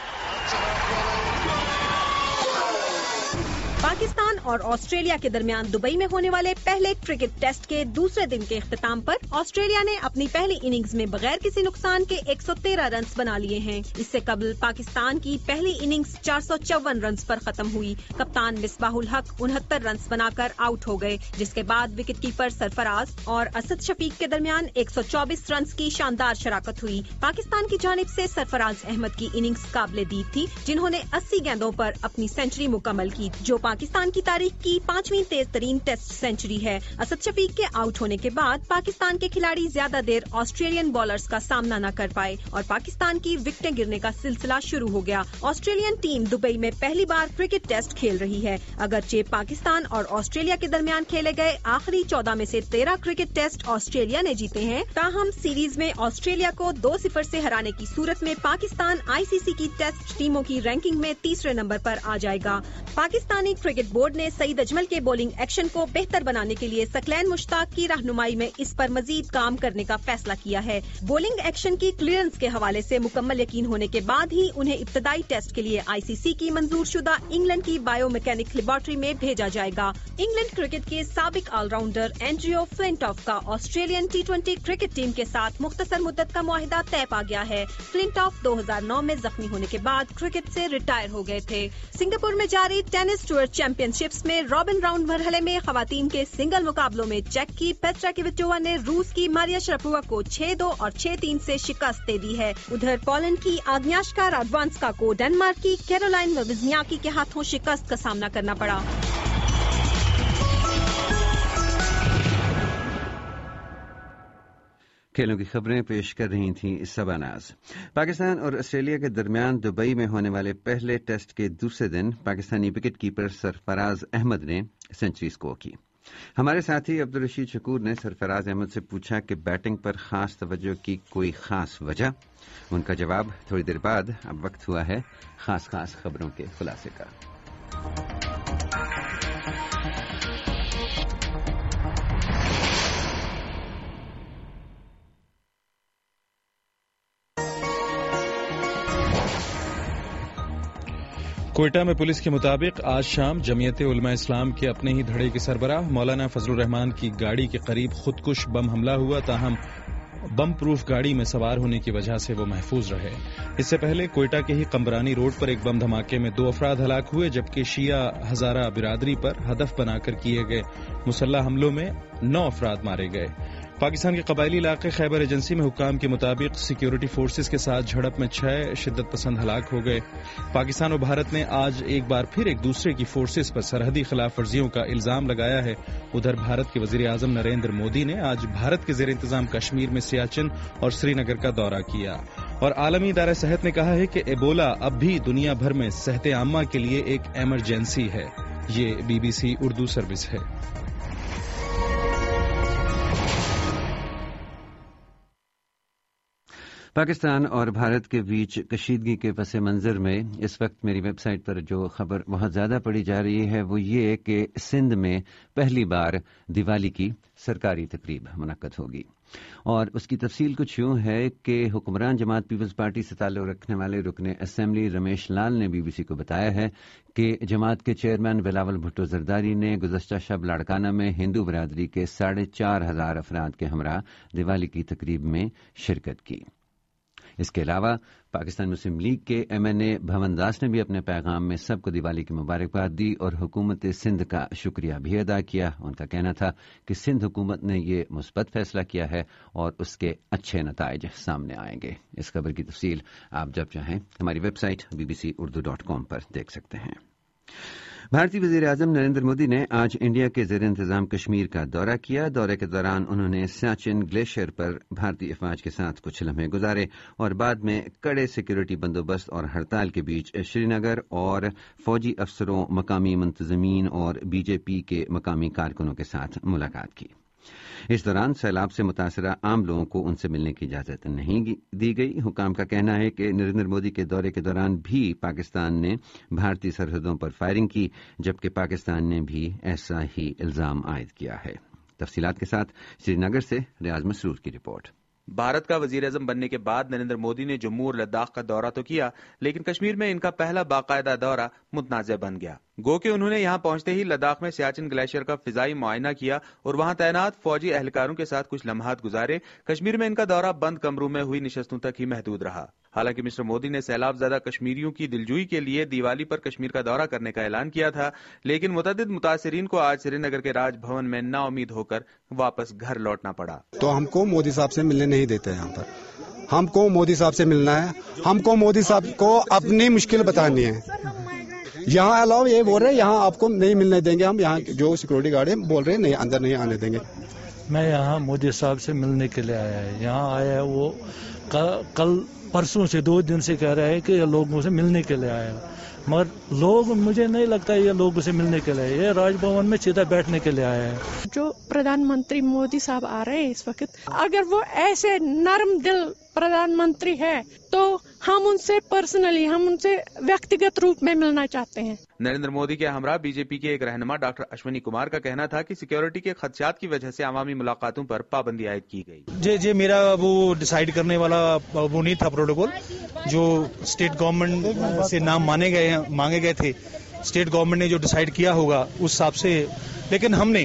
पाकिस्तान और ऑस्ट्रेलिया के दरमियान दुबई में होने वाले पहले क्रिकेट टेस्ट के दूसरे दिन के इख्तिताम पर ऑस्ट्रेलिया ने अपनी पहली इनिंग्स में बगैर किसी नुकसान के 113 रन बना लिए हैं। इससे कबल पाकिस्तान की पहली इनिंग्स 454 रन पर खत्म हुई। कप्तान मिसबाहुल हक 69 रन बनाकर आउट हो गए, जिसके बाद विकेट कीपर सरफराज और असद शफीक के दरमियान 124 रन की शानदार शराकत हुई। पाकिस्तान की जानिब से सरफराज अहमद की इनिंग्स काबिले दीद थी, जिन्होंने 80 गेंदों पर अपनी सेंचुरी मुकम्मल की, जो पाकिस्तान की तारीख की 5वीं तेज तरीन टेस्ट सेंचुरी है। असद शफीक के आउट होने के बाद पाकिस्तान के खिलाड़ी ज्यादा देर ऑस्ट्रेलियन बॉलर्स का सामना न कर पाए और पाकिस्तान की विकेटें गिरने का सिलसिला शुरू हो गया। ऑस्ट्रेलियन टीम दुबई में पहली बार क्रिकेट टेस्ट खेल रही है। अगरचे पाकिस्तान और ऑस्ट्रेलिया के दरमियान खेले गए आखिरी 14 में से 13 क्रिकेट टेस्ट ऑस्ट्रेलिया ने जीते हैं, ताहम सीरीज में ऑस्ट्रेलिया को 2-0 से हराने की सूरत में पाकिस्तान ICC की टेस्ट टीमों की रैंकिंग में तीसरे नंबर पर आ जाएगा। पाकिस्तानी क्रिकेट बोर्ड ने सईद अजमल के बॉलिंग एक्शन को बेहतर बनाने के लिए सकलैन मुश्ताक की रहनुमाई में इस पर मजीद काम करने का फैसला किया है। बॉलिंग एक्शन की क्लियरेंस के हवाले से मुकम्मल यकीन होने के बाद ही उन्हें इब्तदाई टेस्ट के लिए ICC की मंजूर शुदा इंग्लैंड की बायोमैकेनिक लेबोरेटरी में भेजा जाएगा। इंग्लैंड क्रिकेट के साबिक ऑलराउंडर एंड्रियो फ्लिंटॉफ का ऑस्ट्रेलियन T20 क्रिकेट टीम के साथ मुख्तसर मुद्दत का मुआहिदा तय पा गया है। फ्लिंटॉफ 2009 में जख्मी होने के बाद क्रिकेट से रिटायर हो गए थे। सिंगापुर में जारी टेनिस टूर चैंपियनशिप्स में रॉबिन राउंड मरहले में खवातीन के सिंगल मुकाबलों में चेक की पेट्रा किविटोवा ने रूस की मारिया शरापोवा को 6-2 और 6-3 से शिकस्त दे दी है। उधर पोलैंड की आग्नियाश्का राडवांस्का को डेनमार्क की कैरोलाइन विजनियाकी के हाथों शिकस्त का सामना करना पड़ा। खेलों की खबरें पेश कर रही थी सबानाज। पाकिस्तान और ऑस्ट्रेलिया के दरमियान दुबई में होने वाले पहले टेस्ट के दूसरे दिन पाकिस्तानी विकेट कीपर सरफराज अहमद ने सेंचुरी स्कोर की। हमारे साथी अब्दुल रशीद शकूर ने सरफराज अहमद से पूछा कि बैटिंग पर खास तवज्जो की कोई खास वजह। उनका जवाब थोड़ी देर बाद। अब वक्त हुआ है खास खबरों के खुलासे का। کوئٹہ میں پولیس کے مطابق آج شام جمعیت علماء اسلام کے اپنے ہی دھڑے کے سربراہ مولانا فضل الرحمان کی گاڑی کے قریب خودکش بم حملہ ہوا، تاہم بم پروف گاڑی میں سوار ہونے کی وجہ سے وہ محفوظ رہے۔ اس سے پہلے کوئٹہ کے ہی قمبرانی روڈ پر ایک بم دھماکے میں 2 افراد ہلاک ہوئے، جبکہ شیعہ ہزارہ برادری پر ہدف بنا کر کیے گئے مسلح حملوں میں 9 افراد مارے گئے۔ پاکستان کے قبائلی علاقے خیبر ایجنسی میں حکام کے مطابق سیکیورٹی فورسز کے ساتھ جھڑپ میں 6 شدت پسند ہلاک ہو گئے۔ پاکستان و بھارت نے آج ایک بار پھر ایک دوسرے کی فورسز پر سرحدی خلاف ورزیوں کا الزام لگایا ہے۔ ادھر بھارت کے وزیر اعظم نریندر مودی نے آج بھارت کے زیر انتظام کشمیر میں سیاچن اور سری نگر کا دورہ کیا، اور عالمی ادارہ صحت نے کہا ہے کہ ایبولا اب بھی دنیا بھر میں صحت عامہ کے لیے ایک ایمرجنسی ہے۔ یہ BBC اردو سروس ہے۔ پاکستان اور بھارت کے بیچ کشیدگی کے پس منظر میں اس وقت میری ویب سائٹ پر جو خبر بہت زیادہ پڑھی جا رہی ہے وہ یہ کہ سندھ میں پہلی بار دیوالی کی سرکاری تقریب منعقد ہوگی، اور اس کی تفصیل کچھ یوں ہے کہ حکمران جماعت پیپلز پارٹی سے تعلق رکھنے والے رکن اسمبلی رمیش لال نے BBC کو بتایا ہے کہ جماعت کے چیئرمین بلاول بھٹو زرداری نے گزشتہ شب لاڑکانہ میں ہندو برادری کے 4,500 افراد کے ہمراہ دیوالی کی تقریب میں شرکت کی۔ اس کے علاوہ پاکستان مسلم لیگ کے MNA بھون داس نے بھی اپنے پیغام میں سب کو دیوالی کی مبارکباد دی اور حکومت سندھ کا شکریہ بھی ادا کیا۔ ان کا کہنا تھا کہ سندھ حکومت نے یہ مثبت فیصلہ کیا ہے اور اس کے اچھے نتائج سامنے آئیں گے۔ اس خبر کی تفصیل آپ جب چاہیں ہماری ویب سائٹ bbcurdu.com پر دیکھ سکتے ہیں۔ بھارتی وزیر اعظم نریندر مودی نے آج انڈیا کے زیر انتظام کشمیر کا دورہ کیا۔ دورے کے دوران انہوں نے سیاچن گلیشیئر پر بھارتی افواج کے ساتھ کچھ لمحے گزارے اور بعد میں کڑے سیکیورٹی بندوبست اور ہڑتال کے بیچ سری نگر اور فوجی افسروں، مقامی منتظمین اور BJP کے مقامی کارکنوں کے ساتھ ملاقات کی۔ اس دوران سیلاب سے متاثرہ عام لوگوں کو ان سے ملنے کی اجازت نہیں دی گئی۔ حکام کا کہنا ہے کہ نریندر مودی کے دورے کے دوران بھی پاکستان نے بھارتی سرحدوں پر فائرنگ کی، جبکہ پاکستان نے بھی ایسا ہی الزام عائد کیا ہے۔ تفصیلات کے ساتھ سری نگر سے ریاض مسرور کی رپورٹ۔ بھارت کا وزیر اعظم بننے کے بعد نریندر مودی نے جموں اور لداخ کا دورہ تو کیا، لیکن کشمیر میں ان کا پہلا باقاعدہ دورہ متنازع بن گیا۔ گو کہ انہوں نے یہاں پہنچتے ہی لداخ میں سیاچن گلیشیئر کا فضائی معائنہ کیا اور وہاں تعینات فوجی اہلکاروں کے ساتھ کچھ لمحات گزارے۔ کشمیر میں ان کا دورہ بند کمروں میں ہوئی نشستوں تک ہی محدود رہا۔ حالانکہ مسٹر مودی نے سیلاب زدہ کشمیریوں کی دلجوئی کے لیے دیوالی پر کشمیر کا دورہ کرنے کا اعلان کیا تھا، لیکن متعدد متاثرین کو آج سری نگر کے راج بھون میں نا امید ہو کر واپس گھر لوٹنا پڑا۔ تو ہم کو مودی صاحب سے ملنے نہیں دیتے، یہاں پر ہم کو مودی صاحب سے ملنا ہے، ہم کو مودی صاحب کو اپنی مشکل بتانی ہے۔ یہاں الاؤ یہ بول رہے ہیں یہاں آپ کو نہیں ملنے دیں گے، ہم یہاں جو سیکورٹی گارڈ ہے بول رہے ہیں نہیں، اندر نہیں آنے دیں گے۔ میں یہاں مودی صاحب سے ملنے کے لیے آیا ہے، یہاں آیا ہے وہ کل پرسوں سے 2 دن سے کہہ رہے ہیں کہ یہ لوگوں سے ملنے کے لیے آیا ہے، مگر لوگ مجھے نہیں لگتا یہ لوگوں سے ملنے کے لیے، یہ راج بھون میں سیدھا بیٹھنے کے لیے آیا ہے۔ جو پردھان منتری مودی صاحب آ رہے ہیں اس وقت، اگر وہ ایسے نرم دل پردھان منتری ہے تو ہم ان سے پرسنلی، ہم ان سے ویکتیگت روپ میں ملنا چاہتے ہیں۔ نریندر مودی کے ہمراہ BJP کے ایک رہنما ڈاکٹر اشونی کمار کا کہنا تھا کہ سیکیورٹی کے خدشات کی وجہ سے عوامی ملاقاتوں پر پابندی عائد کی گئی۔ جی میرا وہ ڈیسائیڈ کرنے والا وہ نہیں تھا پروٹوکول، جو اسٹیٹ گورنمنٹ سے نام مانگے گئے تھے، اسٹیٹ گورنمنٹ نے جو ڈیسائیڈ کیا ہوگا اس حساب سے، لیکن ہم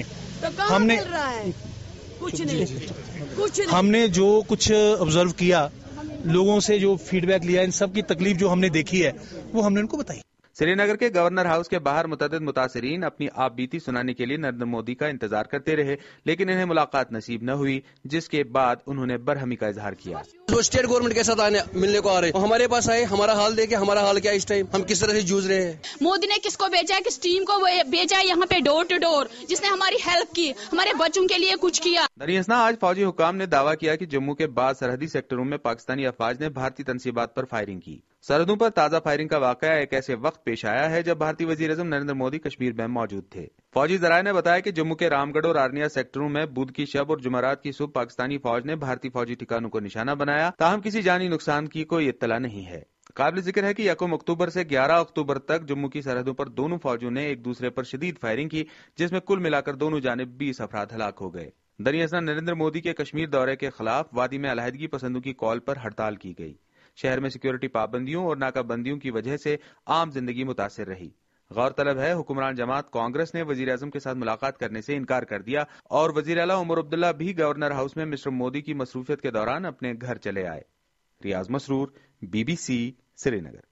نے جو کچھ آبزرو کیا، لوگوں سے جو فیڈ بیک لیا، ان سب کی تکلیف جو ہم نے دیکھی ہے وہ ہم نے ان کو بتائی۔ سری نگر کے گورنر ہاؤس کے باہر متعدد متاثرین اپنی آپ بیتی سنانے کے لیے نریندر مودی کا انتظار کرتے رہے، لیکن انہیں ملاقات نصیب نہ ہوئی، جس کے بعد انہوں نے برہمی کا اظہار کیا۔ وہ اسٹیٹ گورنمنٹ کے ساتھ ملنے کو آ رہے ہیں، ہمارے پاس آئے، ہمارا حال دیکھے، ہمارا حال کیا اس ٹائم، ہم کس طرح سے جوجھ رہے ہیں۔ مودی نے کس کو بھیجا ہے، کس ٹیم کو بھیجا ہے یہاں پہ ڈور ٹو ڈور، جس نے ہماری ہیلپ کی، ہمارے بچوں کے لیے کچھ کیا۔ دریاسنا آج فوجی حکام نے دعویٰ کیا کہ جموں کے بعض سرحدی سیکٹروں میں پاکستانی افواج نے بھارتی تنصیبات پر فائرنگ کی۔ سرحدوں پر تازہ فائرنگ کا واقعہ ایک ایسے وقت پیش آیا ہے جب بھارتی وزیر اعظم نریندر مودی کشمیر میں موجود تھے۔ فوجی ذرائع نے بتایا کہ جموں کے رام گڑھ اور آرنیہ سیکٹروں میں بدھ کی شب اور جمعرات کی صبح پاکستانی فوج نے بھارتی فوجی ٹھکانوں کو نشانہ بنایا، تاہم کسی جانی نقصان کی کوئی اطلاع نہیں ہے۔ قابل ذکر ہے کہ 1 اکتوبر سے 11 اکتوبر تک جموں کی سرحدوں پر دونوں فوجوں نے ایک دوسرے پر شدید فائرنگ کی، جس میں کل ملا کر دونوں جانب 20 افراد ہلاک ہو گئے۔ دریاسنا نریندر مودی کے کشمیر دورے کے خلاف وادی میں علیحدگی پسندوں کی کال پر ہڑتال کی گئی۔ شہر میں سیکیورٹی پابندیوں اور ناکہ بندیوں کی وجہ سے عام زندگی متاثر رہی۔ غور طلب ہے حکمران جماعت کانگریس نے وزیر اعظم کے ساتھ ملاقات کرنے سے انکار کر دیا اور وزیر اعلیٰ عمر عبداللہ بھی گورنر ہاؤس میں مسٹر مودی کی مصروفیت کے دوران اپنے گھر چلے آئے۔ ریاض مسرور، BBC، سری نگر۔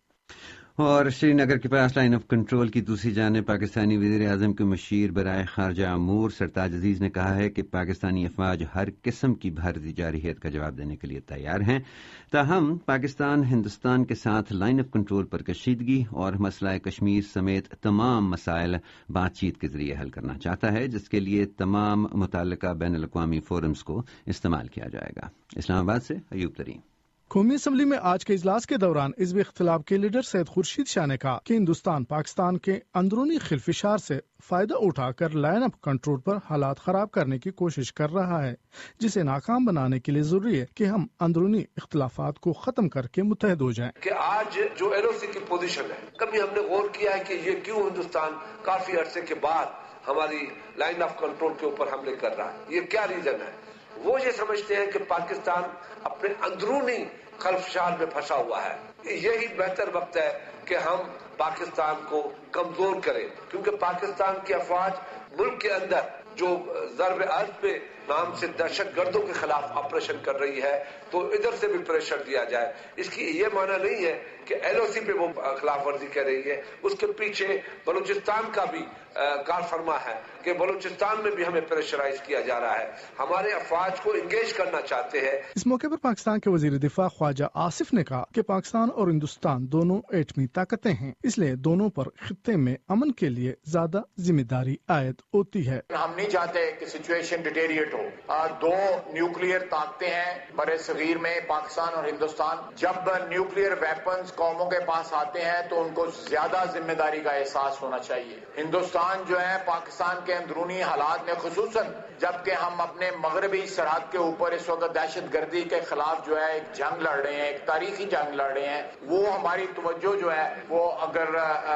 اور سری نگر کے پاس لائن آف کنٹرول کی دوسری جانب پاکستانی وزیر اعظم کے مشیر برائے خارجہ امور سرتاج عزیز نے کہا ہے کہ پاکستانی افواج ہر قسم کی بھارتی جارحیت کا جواب دینے کے لیے تیار ہیں، تاہم پاکستان ہندوستان کے ساتھ لائن آف کنٹرول پر کشیدگی اور مسئلہ کشمیر سمیت تمام مسائل بات چیت کے ذریعے حل کرنا چاہتا ہے، جس کے لیے تمام متعلقہ بین الاقوامی فورمز کو استعمال کیا جائے گا۔ اسلام آباد سے ایوب ترین۔ قومی اسمبلی میں آج کے اجلاس کے دوران حزب اختلاف کے لیڈر سید خورشید شاہ نے کہا کہ ہندوستان پاکستان کے اندرونی خلفشار سے فائدہ اٹھا کر لائن آف کنٹرول پر حالات خراب کرنے کی کوشش کر رہا ہے، جسے ناکام بنانے کے لیے ضروری ہے کہ ہم اندرونی اختلافات کو ختم کر کے متحد ہو جائیں۔ کہ آج جو LOC کی پوزیشن ہے، کبھی ہم نے غور کیا ہے کہ یہ کیوں ہندوستان کافی عرصے کے بعد ہماری لائن آف کنٹرول کے اوپر حملے کر رہا ہے؟ یہ کیا ریزن ہے؟ وہ یہ سمجھتے ہیں کہ پاکستان اپنے اندرونی خلفشار میں پھنسا ہوا ہے۔ یہی بہتر وقت ہے کہ ہم پاکستان کو کمزور کریں، کیونکہ پاکستان کی افواج ملک کے اندر جو ضرب ارض پہ نام سے دہشت گردوں کے خلاف آپریشن کر رہی ہے، تو ادھر سے بھی پریشر دیا جائے۔ اس کی یہ معنی نہیں ہے کہ LOC پہ وہ خلاف ورزی کر رہی ہے، اس کے پیچھے بلوچستان کا بھی کار فرما ہے کہ بلوچستان میں بھی ہمیں پریشرائز کیا جا رہا ہے، ہمارے افواج کو انگیج کرنا چاہتے ہیں۔ اس موقع پر پاکستان کے وزیر دفاع خواجہ آصف نے کہا کہ پاکستان اور ہندوستان دونوں ایٹمی طاقتیں ہیں، اس لیے دونوں پر خطے میں امن کے لیے زیادہ ذمہ داری عائد ہوتی ہے۔ ہم نہیں چاہتے کہ سچویشن ڈیٹیریٹ ہو۔ دو نیوکلیئر طاقتیں ہیں برے صغیر میں، پاکستان اور ہندوستان۔ جب نیوکلیئر ویپنز قوموں کے پاس آتے ہیں تو ان کو زیادہ ذمہ داری کا احساس ہونا چاہیے۔ ہندوستان جو ہے پاکستان کے اندرونی حالات میں، خصوصاً جبکہ ہم اپنے مغربی سرحد کے اوپر اس وقت دہشت گردی کے خلاف جو ہے ایک جنگ لڑ رہے ہیں، ایک تاریخی جنگ لڑ رہے ہیں، وہ ہماری توجہ جو ہے وہ اگر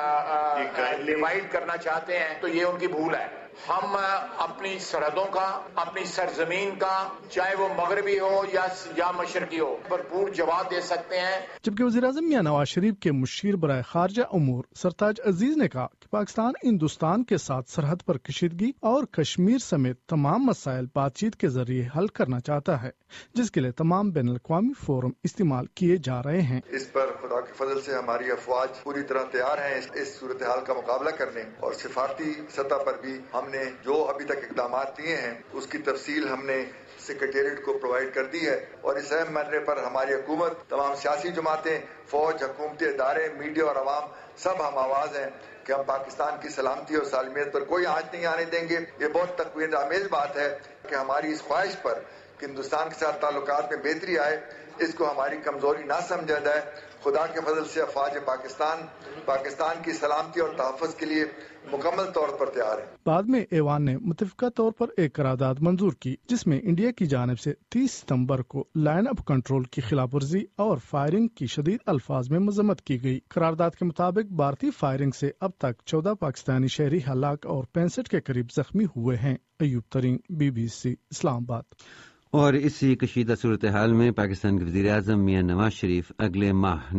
ڈیوائیڈ کرنا چاہتے ہیں تو یہ ان کی بھول ہے۔ ہم اپنی سرحدوں کا، اپنی سرزمین کا، چاہے وہ مغربی ہو یا مشرقی ہو، بھرپور جواب دے سکتے ہیں۔ جبکہ وزیر اعظم میاں نواز شریف کے مشیر برائے خارجہ امور سرتاج عزیز نے کہا کہ پاکستان ہندوستان کے ساتھ سرحد پر کشیدگی اور کشمیر سمیت تمام مسائل بات چیت کے ذریعے حل کرنا چاہتا ہے، جس کے لیے تمام بین الاقوامی فورم استعمال کیے جا رہے ہیں۔ اس پر خدا کے فضل سے ہماری افواج پوری طرح تیار ہیں اس صورتحال کا مقابلہ کرنے، اور سفارتی سطح پر بھی ہم نے جو ابھی تک اقدامات لیے ہیں اس کی تفصیل ہم نے سیکریٹریٹ کو پرووائڈ کر دی ہے، اور اس اہم مرحلے پر ہماری حکومت، تمام سیاسی جماعتیں، فوج، حکومتی ادارے، میڈیا اور عوام سب ہم آواز ہیں کہ ہم پاکستان کی سلامتی اور سالمیت پر کوئی آنچ نہیں آنے دیں گے۔ یہ بہت تقویت آمیز بات ہے کہ ہماری اس خواہش پر کہ ہندوستان کے ساتھ تعلقات میں بہتری آئے، اس کو ہماری کمزوری نہ سمجھا جائے۔ خدا کے فضل سے افواج پاکستان کی سلامتی اور تحفظ کے لیے مکمل طور پر تیار ہے۔ بعد میں ایوان نے متفقہ طور پر ایک قرارداد منظور کی، جس میں انڈیا کی جانب سے 30 ستمبر کو لائن آف کنٹرول کی خلاف ورزی اور فائرنگ کی شدید الفاظ میں مذمت کی گئی۔ قرارداد کے مطابق بھارتی فائرنگ سے اب تک 14 پاکستانی شہری ہلاک اور 65 کے قریب زخمی ہوئے ہیں۔ ایوب ترین، BBC، اسلام آباد۔ اور اسی کشیدہ صورتحال میں پاکستان کے وزیر اعظم میاں نواز شریف اگلے ماہ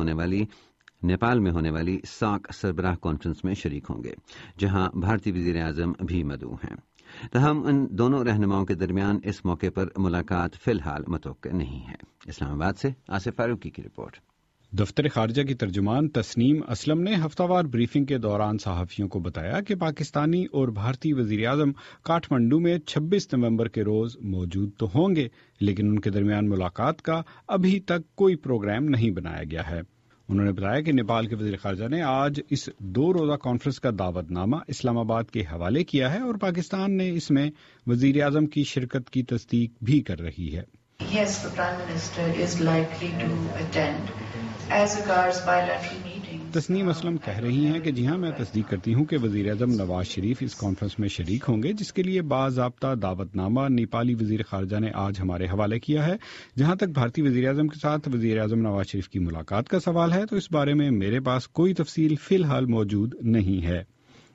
نیپال میں ہونے والی ساک سربراہ کانفرنس میں شریک ہوں گے، جہاں بھارتی وزیر اعظم بھی مدعو ہیں۔ تاہم ان دونوں رہنماؤں کے درمیان اس موقع پر ملاقات فی الحال متوقع نہیں ہے۔ اسلام آباد سے آصف فاروقی کی رپورٹ۔ دفتر خارجہ کی ترجمان تسنیم اسلم نے ہفتہ وار بریفنگ کے دوران صحافیوں کو بتایا کہ پاکستانی اور بھارتی وزیر اعظم کاٹھمنڈو میں 26 نومبر کے روز موجود تو ہوں گے، لیکن ان کے درمیان ملاقات کا ابھی تک کوئی پروگرام نہیں بنایا گیا ہے۔ انہوں نے بتایا کہ نیپال کے وزیر خارجہ نے آج اس 2 روزہ کانفرنس کا دعوت نامہ اسلام آباد کے حوالے کیا ہے، اور پاکستان نے اس میں وزیر اعظم کی شرکت کی تصدیق بھی کر رہی ہے۔ Yes, the Prime Minister is likely to attend. As regards bilateral meetings, Tasnim Aslam کہہ رہی ہیں کہ جی ہاں، میں تصدیق کرتی ہوں کہ وزیر اعظم نواز شریف اس کانفرنس میں شریک ہوں گے، جس کے لیے باضابطہ دعوت نامہ نیپالی وزیر خارجہ نے آج ہمارے حوالے کیا ہے۔ جہاں تک بھارتی وزیر اعظم کے ساتھ وزیر اعظم نواز شریف کی ملاقات کا سوال ہے، تو اس بارے میں میرے پاس کوئی تفصیل فی الحال موجود نہیں ہے۔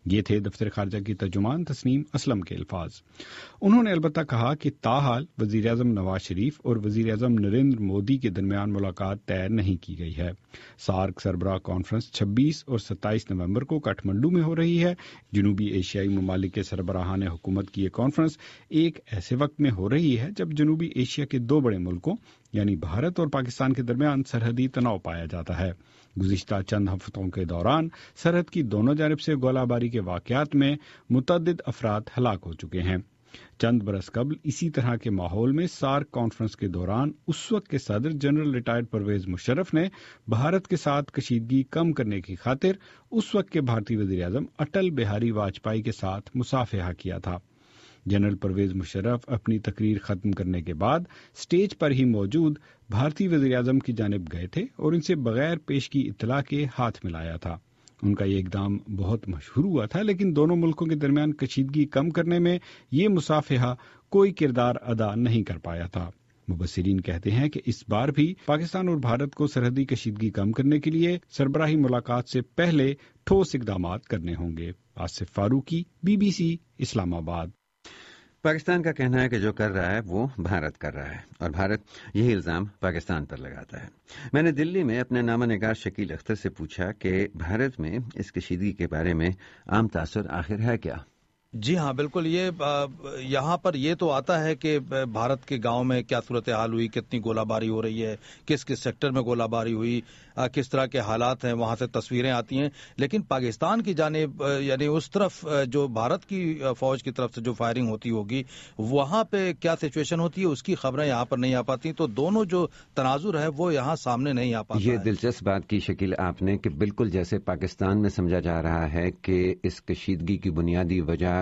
یہ تھے دفتر خارجہ کی ترجمان تسنیم اسلم کے الفاظ۔ انہوں نے البتہ کہا کہ تاحال وزیر اعظم نواز شریف اور وزیر اعظم نریندر مودی کے درمیان ملاقات طے نہیں کی گئی ہے۔ سارک سربراہ کانفرنس 26 اور 27 نومبر کو کاٹھمنڈو میں ہو رہی ہے۔ جنوبی ایشیائی ممالک کے سربراہان حکومت کی یہ کانفرنس ایک ایسے وقت میں ہو رہی ہے جب جنوبی ایشیا کے دو بڑے ملکوں یعنی بھارت اور پاکستان کے درمیان سرحدی تناؤ پایا جاتا ہے۔ گزشتہ چند ہفتوں کے دوران سرحد کی دونوں جانب سے گولہ باری کے واقعات میں متعدد افراد ہلاک ہو چکے ہیں۔ چند برس قبل اسی طرح کے ماحول میں سارک کانفرنس کے دوران اس وقت کے صدر جنرل ریٹائرڈ پرویز مشرف نے بھارت کے ساتھ کشیدگی کم کرنے کی خاطر اس وقت کے بھارتی وزیر اعظم اٹل بہاری واجپئی کے ساتھ مصافحہ کیا تھا۔ جنرل پرویز مشرف اپنی تقریر ختم کرنے کے بعد سٹیج پر ہی موجود بھارتی وزیر اعظم کی جانب گئے تھے اور ان سے بغیر پیشگی اطلاع کے ہاتھ ملایا تھا۔ ان کا یہ اقدام بہت مشہور ہوا تھا، لیکن دونوں ملکوں کے درمیان کشیدگی کم کرنے میں یہ مصافحہ کوئی کردار ادا نہیں کر پایا تھا۔ مبصرین کہتے ہیں کہ اس بار بھی پاکستان اور بھارت کو سرحدی کشیدگی کم کرنے کے لیے سربراہی ملاقات سے پہلے ٹھوس اقدامات کرنے ہوں گے۔ آصف فاروقی، BBC، اسلام آباد۔ پاکستان کا کہنا ہے کہ جو کر رہا ہے وہ بھارت کر رہا ہے اور بھارت یہی الزام پاکستان پر لگاتا ہے۔ میں نے دلی میں اپنے نامہ نگار شکیل اختر سے پوچھا کہ بھارت میں اس کشیدگی کے بارے میں عام تاثر آخر ہے کیا؟ جی ہاں بالکل، یہ یہاں پر یہ تو آتا ہے کہ بھارت کے گاؤں میں کیا صورتحال ہوئی، کتنی گولہ باری ہو رہی ہے، کس کس سیکٹر میں گولہ باری ہوئی، کس طرح کے حالات ہیں، وہاں سے تصویریں آتی ہیں۔ لیکن پاکستان کی جانب یعنی اس طرف جو بھارت کی فوج کی طرف سے جو فائرنگ ہوتی ہوگی وہاں پہ کیا سچویشن ہوتی ہے اس کی خبریں یہاں پر نہیں آ پاتی، تو دونوں جو تناظر ہے وہ یہاں سامنے نہیں آ پاتا۔ یہ دلچسپ بات کی شکیل آپ نے کہ بالکل جیسے پاکستان میں سمجھا جا رہا ہے کہ اس کشیدگی کی بنیادی وجہ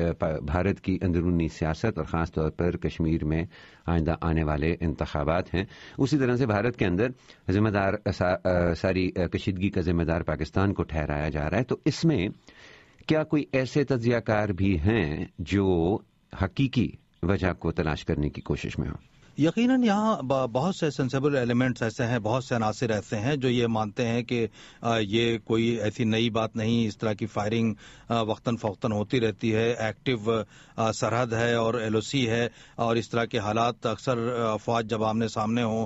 بھارت کی اندرونی سیاست اور خاص طور پر کشمیر میں آئندہ آنے والے انتخابات ہیں، اسی طرح سے بھارت کے اندر ذمہ دار ساری کشیدگی کا ذمہ دار پاکستان کو ٹھہرایا جا رہا ہے۔ تو اس میں کیا کوئی ایسے تجزیہ کار بھی ہیں جو حقیقی وجہ کو تلاش کرنے کی کوشش میں ہوں؟ یقیناً یہاں بہت سے سینسیبل ایلیمنٹس ایسے ہیں، بہت سے عناصر ایسے ہیں جو یہ مانتے ہیں کہ یہ کوئی ایسی نئی بات نہیں، اس طرح کی فائرنگ وقتاً فوقتاً ہوتی رہتی ہے، ایکٹیو سرحد ہے اور LOC ہے، اور اس طرح کے حالات اکثر افواج جب آمنے سامنے ہوں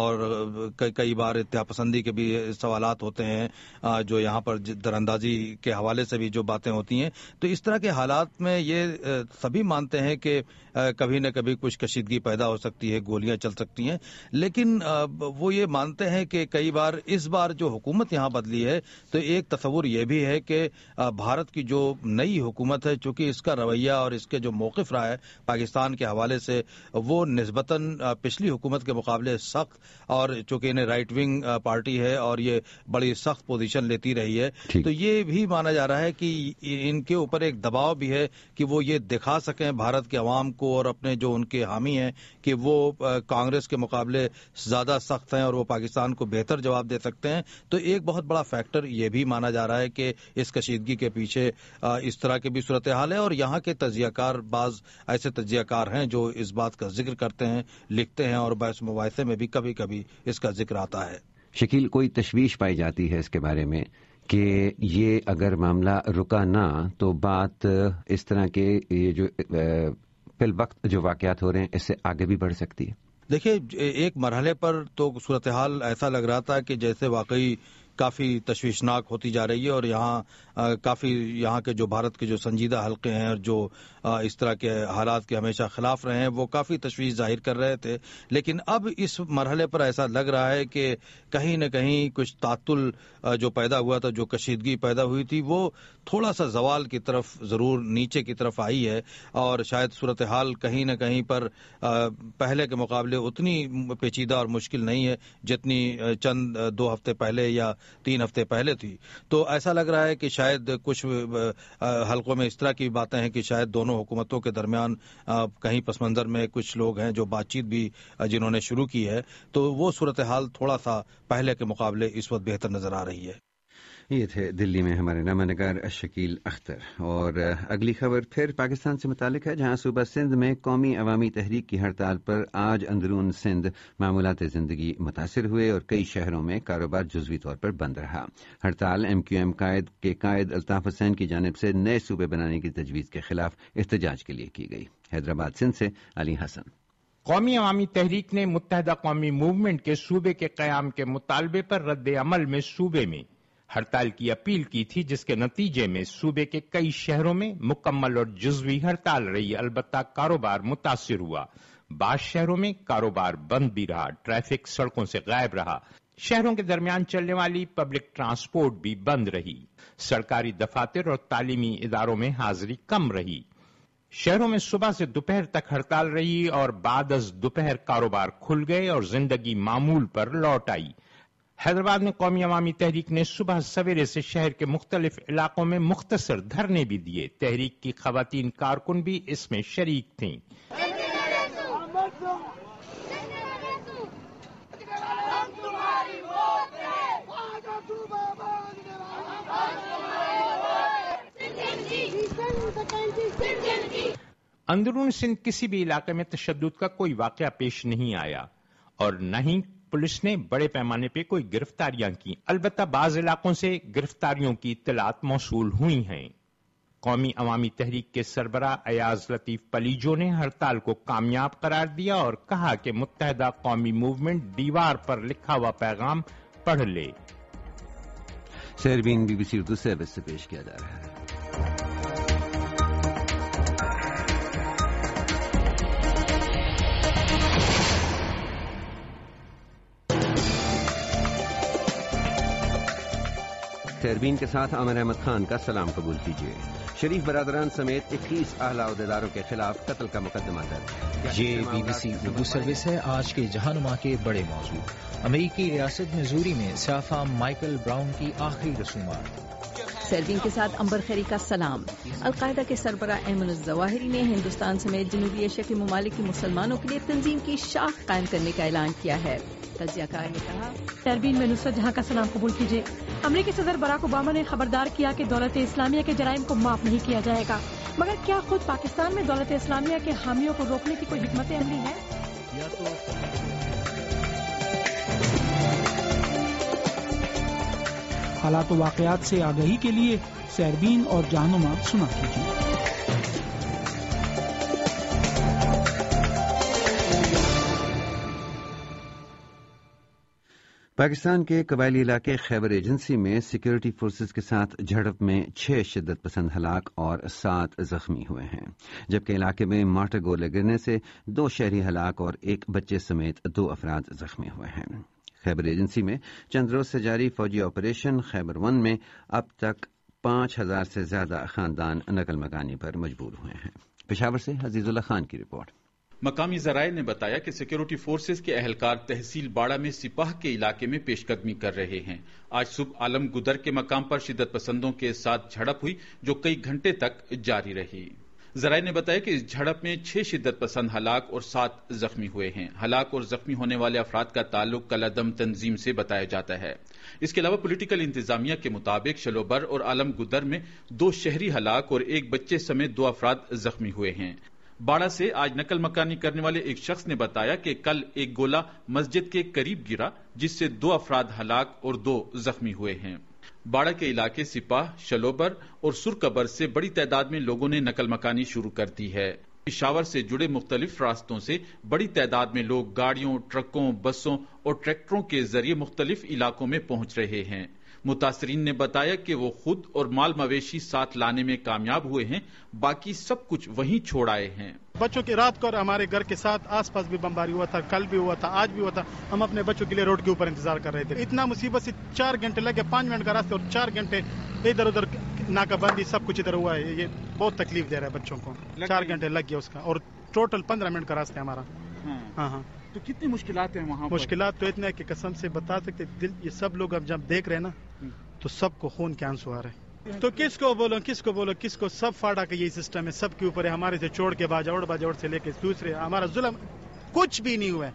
اور کئی بار اتحاد پسندی کے بھی سوالات ہوتے ہیں جو یہاں پر دراندازی کے حوالے سے بھی جو باتیں ہوتی ہیں، تو اس طرح کے حالات میں یہ سبھی مانتے ہیں کہ کبھی نہ کبھی کچھ کشیدگی پیدا ہو سکتی ہے، گولیاں چل سکتی ہیں۔ لیکن وہ یہ مانتے ہیں کہ کئی بار اس بار جو حکومت یہاں بدلی ہے تو ایک تصور یہ بھی ہے کہ بھارت کی جو نئی حکومت ہے، چونکہ اس کا رویہ اور اس کے جو موقف رہا ہے پاکستان کے حوالے سے وہ نسبتاً پچھلی حکومت کے مقابلے سخت، اور چونکہ انہیں رائٹ ونگ پارٹی ہے اور یہ بڑی سخت پوزیشن لیتی رہی ہے، تو یہ بھی مانا جا رہا ہے کہ ان کے اوپر ایک دباؤ بھی ہے کہ وہ یہ دکھا سکیں بھارت کے عوام کو اور اپنے جو ان کے حامی ہیں کہ وہ کانگریس کے مقابلے زیادہ سخت ہیں اور وہ پاکستان کو بہتر جواب دے سکتے ہیں۔ تو ایک بہت بڑا فیکٹر یہ بھی مانا جا رہا ہے کہ اس کشیدگی کے پیچھے اس طرح کی بھی صورتحال ہے، اور یہاں کے تجزیہ کار بعض ایسے تجزیہ کار ہیں جو اس بات کا ذکر کرتے ہیں، لکھتے ہیں، اور بحث مباحثے میں بھی کبھی کبھی اس کا ذکر آتا ہے۔ شکیل، کوئی تشویش پائی جاتی ہے اس کے بارے میں کہ یہ اگر معاملہ رکا نہ تو بات اس طرح کے یہ جو فی الوقت جو واقعات ہو رہے ہیں اس سے آگے بھی بڑھ سکتی ہے؟ دیکھیے، ایک مرحلے پر تو صورتحال ایسا لگ رہا تھا کہ جیسے واقعی کافی تشویشناک ہوتی جا رہی ہے، اور کافی یہاں کے جو بھارت کے جو سنجیدہ حلقے ہیں اور جو اس طرح کے حالات کے ہمیشہ خلاف رہے ہیں وہ کافی تشویش ظاہر کر رہے تھے۔ لیکن اب اس مرحلے پر ایسا لگ رہا ہے کہ کہیں نہ کہیں کچھ تعطل جو پیدا ہوا تھا، جو کشیدگی پیدا ہوئی تھی، وہ تھوڑا سا زوال کی طرف ضرور نیچے کی طرف آئی ہے، اور شاید صورتحال کہیں نہ کہیں پر پہلے کے مقابلے اتنی پیچیدہ اور مشکل نہیں ہے جتنی چند 2 ہفتے پہلے یا 3 ہفتے پہلے تھی۔ تو ایسا لگ رہا ہے کہ شاید کچھ حلقوں میں اس طرح کی باتیں ہیں کہ شاید دونوں حکومتوں کے درمیان کہیں پس منظر میں کچھ لوگ ہیں جو بات چیت بھی جنہوں نے شروع کی ہے، تو وہ صورتحال تھوڑا سا پہلے کے مقابلے اس وقت بہتر نظر آ رہی ہے۔ یہ تھے دلی میں ہمارے نامہ نگار شکیل اختر۔ اور اگلی خبر پھر پاکستان سے متعلق ہے، جہاں صوبہ سندھ میں قومی عوامی تحریک کی ہڑتال پر آج اندرون سندھ معمولات زندگی متاثر ہوئے اور کئی شہروں میں کاروبار جزوی طور پر بند رہا۔ ہڑتال MQM قائد الطاف حسین کی جانب سے نئے صوبے بنانے کی تجویز کے خلاف احتجاج کے لیے کی گئی۔ حیدرآباد سندھ سے علی حسن۔ قومی عوامی تحریک نے متحدہ قومی موومنٹ کے صوبے کے قیام کے مطالبے پر رد عمل میں صوبے میں ہڑتال کی اپیل کی تھی، جس کے نتیجے میں صوبے کے کئی شہروں میں مکمل اور جزوی ہڑتال رہی، البتہ کاروبار متاثر ہوا۔ بعض شہروں میں کاروبار بند بھی رہا، ٹریفک سڑکوں سے غائب رہا، شہروں کے درمیان چلنے والی پبلک ٹرانسپورٹ بھی بند رہی، سرکاری دفاتر اور تعلیمی اداروں میں حاضری کم رہی۔ شہروں میں صبح سے دوپہر تک ہڑتال رہی اور بعد از دوپہر کاروبار کھل گئے اور زندگی معمول پر لوٹ آئی۔ حیدرآباد میں قومی عوامی تحریک نے صبح سویرے سے شہر کے مختلف علاقوں میں مختصر دھرنے بھی دیے۔ تحریک کی خواتین کارکن بھی اس میں شریک تھیں۔ اندرون سندھ کسی بھی علاقے میں تشدد کا کوئی واقعہ پیش نہیں آیا اور نہ ہی پولیس نے بڑے پیمانے پہ کوئی گرفتاریاں کی، البتہ بعض علاقوں سے گرفتاریوں کی اطلاعات موصول ہوئی ہیں۔ قومی عوامی تحریک کے سربراہ ایاز لطیف پلیجو نے ہڑتال کو کامیاب قرار دیا اور کہا کہ متحدہ قومی موومنٹ دیوار پر لکھا ہوا پیغام پڑھ لے۔ سیربین BBC اردو سروس سے پیش کیا جا رہا ہے۔ سیربین کے ساتھ عامر احمد خان کا سلام قبول کیجیے۔ شریف برادران سمیت 21 اعلی عہدیداروں کے خلاف قتل کا مقدمہ درج۔ یہ BBC اردو سروس ہے۔ آج کے جہانما کے بڑے موضوع: امریکی ریاست میزوری میں سیاف مائیکل براؤن کی آخری رسومات۔ سیربین کے ساتھ امبر خیری کا سلام۔ القاعدہ کے سربراہ ایمن الظواہری نے ہندوستان سمیت جنوبی ایشیا کے ممالک کے مسلمانوں کے لیے تنظیم کی شاخ قائم کرنے کا اعلان کیا ہے۔ تجزیہ کار نے کہا، سیربین میں نصرت جہاں کا سلام قبول کیجیے۔ امریکی صدر براک اوباما نے خبردار کیا کہ دولت اسلامیہ کے جرائم کو معاف نہیں کیا جائے گا، مگر کیا خود پاکستان میں دولت اسلامیہ کے حامیوں کو روکنے کی کوئی حکمت عملی ہے؟ حالات و واقعات سے آگہی کے لیے سیربین اور جہنما سنا کیجیے۔ پاکستان کے قبائلی علاقے خیبر ایجنسی میں سیکورٹی فورسز کے ساتھ جھڑپ میں 6 شدت پسند ہلاک اور 7 زخمی ہوئے ہیں، جبکہ علاقے میں مارٹر گولے گرنے سے 2 شہری ہلاک اور 1 بچے سمیت 2 افراد زخمی ہوئے ہیں۔ خیبر ایجنسی میں چند روز سے جاری فوجی آپریشن خیبر 1 میں اب تک 5000 سے زیادہ خاندان نقل مکانی پر مجبور ہوئے ہیں۔ پشاور سے عزیز اللہ خان کی رپورٹ۔ مقامی ذرائع نے بتایا کہ سیکورٹی فورسز کے اہلکار تحصیل باڑہ میں سپاہ کے علاقے میں پیش قدمی کر رہے ہیں۔ آج صبح عالم گدر کے مقام پر شدت پسندوں کے ساتھ جھڑپ ہوئی جو کئی گھنٹے تک جاری رہی۔ ذرائع نے بتایا کہ اس جھڑپ میں 6 شدت پسند ہلاک اور 7 زخمی ہوئے ہیں۔ ہلاک اور زخمی ہونے والے افراد کا تعلق کالعدم تنظیم سے بتایا جاتا ہے۔ اس کے علاوہ پولیٹیکل انتظامیہ کے مطابق شلوبر اور عالم گدر میں 2 شہری ہلاک اور 1 بچے سمیت 2 افراد زخمی ہوئے ہیں۔ باڑہ سے آج نقل مکانی کرنے والے ایک شخص نے بتایا کہ کل ایک گولہ مسجد کے قریب گرا جس سے 2 افراد ہلاک اور 2 زخمی ہوئے ہیں۔ باڑہ کے علاقے سپاہ، شلوبر اور سرقبر سے بڑی تعداد میں لوگوں نے نقل مکانی شروع کر دی ہے۔ پشاور سے جڑے مختلف راستوں سے بڑی تعداد میں لوگ گاڑیوں، ٹرکوں، بسوں اور ٹریکٹروں کے ذریعے مختلف علاقوں میں پہنچ رہے ہیں۔ متاثرین نے بتایا کہ وہ خود اور مال مویشی ساتھ لانے میں کامیاب ہوئے ہیں، باقی سب کچھ وہیں چھوڑ آئے ہیں۔ بچوں کی رات کو ہمارے گھر کے ساتھ آس پاس بھی بمباری ہوا تھا، کل بھی ہوا تھا، آج بھی ہوا تھا۔ ہم اپنے بچوں کے لیے روڈ کے اوپر انتظار کر رہے تھے۔ اتنا مصیبت سے 4 گھنٹے لگے، 5 منٹ کا راستہ اور 4 گھنٹے ادھر ادھر ناکہ بندی سب کچھ ادھر ہوا ہے۔ یہ بہت تکلیف دے رہا ہے بچوں کو۔ 4 گھنٹے لگ گیا اس کا اور ٹوٹل 15 منٹ کا راستہ ہے ہمارا۔ ہاں تو کتنی مشکلات ہیں وہاں؟ مشکلات تو اتنا ہے کہ قسم سے بتا سکتے دل، یہ سب لوگ اب جب دیکھ رہے ہیں نا تو سب کو خون کے آنسو آ رہے ہیں۔ تو کس کو بولو کس کو سب فاڑا کا یہی سسٹم ہے، سب کے اوپر ہے، ہمارے سے چھوڑ کے باجوڑ سے لے کے دوسرے، ہمارا ظلم کچھ بھی نہیں ہوا ہے،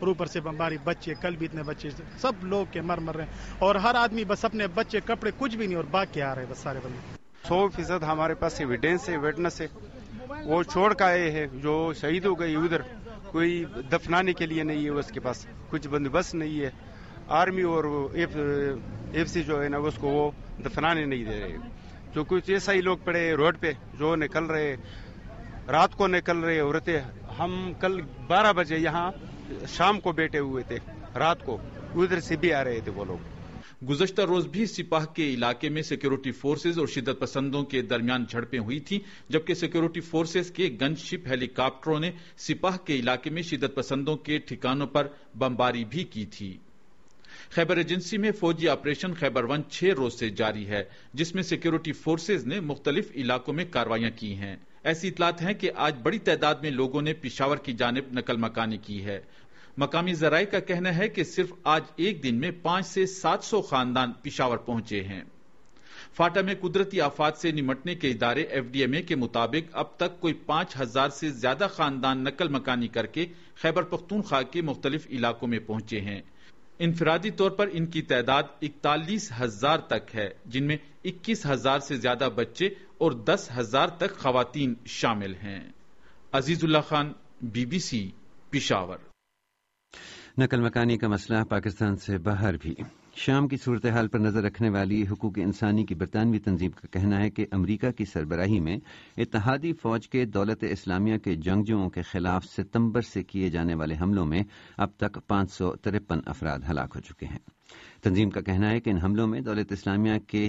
اور اوپر سے بمباری, بچے کل بھی اتنے بچے سب لوگ کے مر رہے ہیں, اور ہر آدمی بس اپنے بچے کپڑے کچھ بھی نہیں اور باغ کے آ رہے ہیں بس سارے بندے. 100% ہمارے پاس ایویڈینس ہے, وٹنس ہے, وہ چھوڑ کا آئے ہیں جو شہید ہو گئی ادھر, کوئی دفنانے کے لیے نہیں ہے اس کے پاس, کچھ بندوبست نہیں ہے. آرمی اور ایف سی جو ہے نا اس کو وہ دفنانے نہیں دے رہے. جو کچھ ایسا ہی لوگ پڑے روڈ پہ جو نکل رہے, رات کو نکل رہے عورتیں. ہم کل 12 بجے یہاں شام کو بیٹھے ہوئے تھے, رات کو ادھر سے بھی آ رہے تھے وہ لوگ. گزشتہ روز بھی سپاہ کے علاقے میں سیکورٹی فورسز اور شدت پسندوں کے درمیان جھڑپیں ہوئی تھیں, جبکہ سیکورٹی فورسز کے گن شپ ہیلی کاپٹروں نے سپاہ کے علاقے میں شدت پسندوں کے ٹھکانوں پر بمباری بھی کی تھی. خیبر ایجنسی میں فوجی آپریشن خیبر 1 6 روز سے جاری ہے, جس میں سیکورٹی فورسز نے مختلف علاقوں میں کاروائیاں کی ہیں. ایسی اطلاعات ہیں کہ آج بڑی تعداد میں لوگوں نے پشاور کی جانب نقل مکانی کی ہے. مقامی ذرائع کا کہنا ہے کہ صرف آج ایک دن میں 500 سے 700 خاندان پشاور پہنچے ہیں. فاٹا میں قدرتی آفات سے نمٹنے کے ادارے ایف ڈی ایم اے کے مطابق اب تک کوئی 5000 سے زیادہ خاندان نقل مکانی کر کے خیبر پختونخوا کے مختلف علاقوں میں پہنچے ہیں. انفرادی طور پر ان کی تعداد 41,000 تک ہے, جن میں 21,000 سے زیادہ بچے اور 10,000 تک خواتین شامل ہیں. Azizullah Khan, B B C, Peshawar. نقل مکانی کا مسئلہ پاکستان سے باہر بھی. شام کی صورتحال پر نظر رکھنے والی حقوق انسانی کی برطانوی تنظیم کا کہنا ہے کہ امریکہ کی سربراہی میں اتحادی فوج کے دولت اسلامیہ کے جنگجوؤں کے خلاف ستمبر سے کیے جانے والے حملوں میں اب تک 553 افراد ہلاک ہو چکے ہیں. تنظیم کا کہنا ہے کہ ان حملوں میں دولت اسلامیہ کے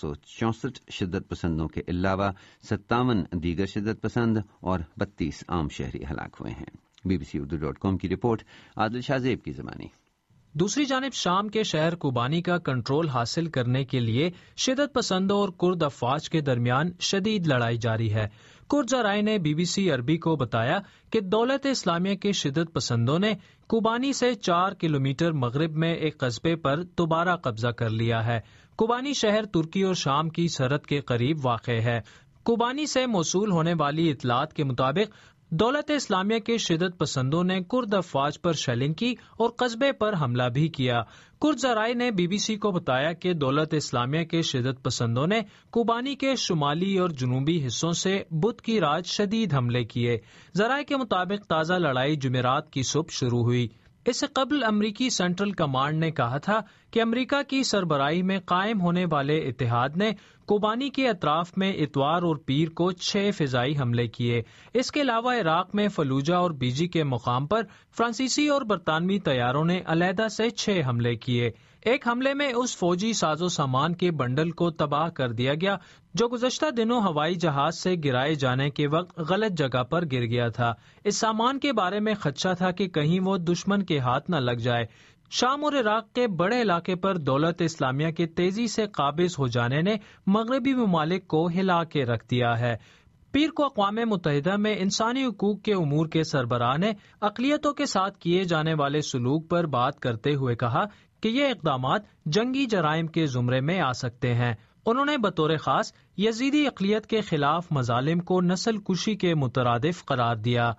464 شدت پسندوں کے علاوہ 57 دیگر شدت پسند اور 32 عام شہری ہلاک ہوئے ہیں. BBC.com کی رپورٹ, عادل شاہزیب کی زبانی. دوسری جانب شام کے شہر کوبانی کا کنٹرول حاصل کرنے کے لیے شدت پسندوں اور کرد افواج کے درمیان شدید لڑائی جاری ہے. کرد ذرائع نے بی بی سی عربی کو بتایا کہ دولت اسلامیہ کے شدت پسندوں نے کوبانی سے 4 کلومیٹر مغرب میں ایک قصبے پر دوبارہ قبضہ کر لیا ہے. کوبانی شہر ترکی اور شام کی سرحد کے قریب واقع ہے. کوبانی سے موصول ہونے والی اطلاعات کے مطابق دولت اسلامیہ کے شدت پسندوں نے کرد افواج پر شیلنگ کی اور قصبے پر حملہ بھی کیا. کرد ذرائع نے بی بی سی کو بتایا کہ دولت اسلامیہ کے شدت پسندوں نے کوبانی کے شمالی اور جنوبی حصوں سے بدھ کی رات شدید حملے کیے. ذرائع کے مطابق تازہ لڑائی جمعرات کی صبح شروع ہوئی. اس سے قبل امریکی سینٹرل کمانڈ نے کہا تھا کہ امریکہ کی سربراہی میں قائم ہونے والے اتحاد نے کوبانی کے اطراف میں اتوار اور پیر کو 6 فضائی حملے کیے. اس کے علاوہ عراق میں فلوجہ اور بیجی کے مقام پر فرانسیسی اور برطانوی طیاروں نے علیحدہ سے 6 حملے کیے. ایک حملے میں اس فوجی ساز و سامان کے بنڈل کو تباہ کر دیا گیا جو گزشتہ دنوں ہوائی جہاز سے گرائے جانے کے وقت غلط جگہ پر گر گیا تھا. اس سامان کے بارے میں خدشہ تھا کہ کہیں وہ دشمن کے ہاتھ نہ لگ جائے. شام اور عراق کے بڑے علاقے پر دولت اسلامیہ کے تیزی سے قابض ہو جانے نے مغربی ممالک کو ہلا کے رکھ دیا ہے. پیر کو اقوام متحدہ میں انسانی حقوق کے امور کے سربراہ نے اقلیتوں کے ساتھ کیے جانے والے سلوک پر بات کرتے ہوئے کہا کہ یہ اقدامات جنگی جرائم کے زمرے میں آ سکتے ہیں. انہوں نے بطور خاص یزیدی اقلیت کے خلاف مظالم کو نسل کشی کے مترادف قرار دیا.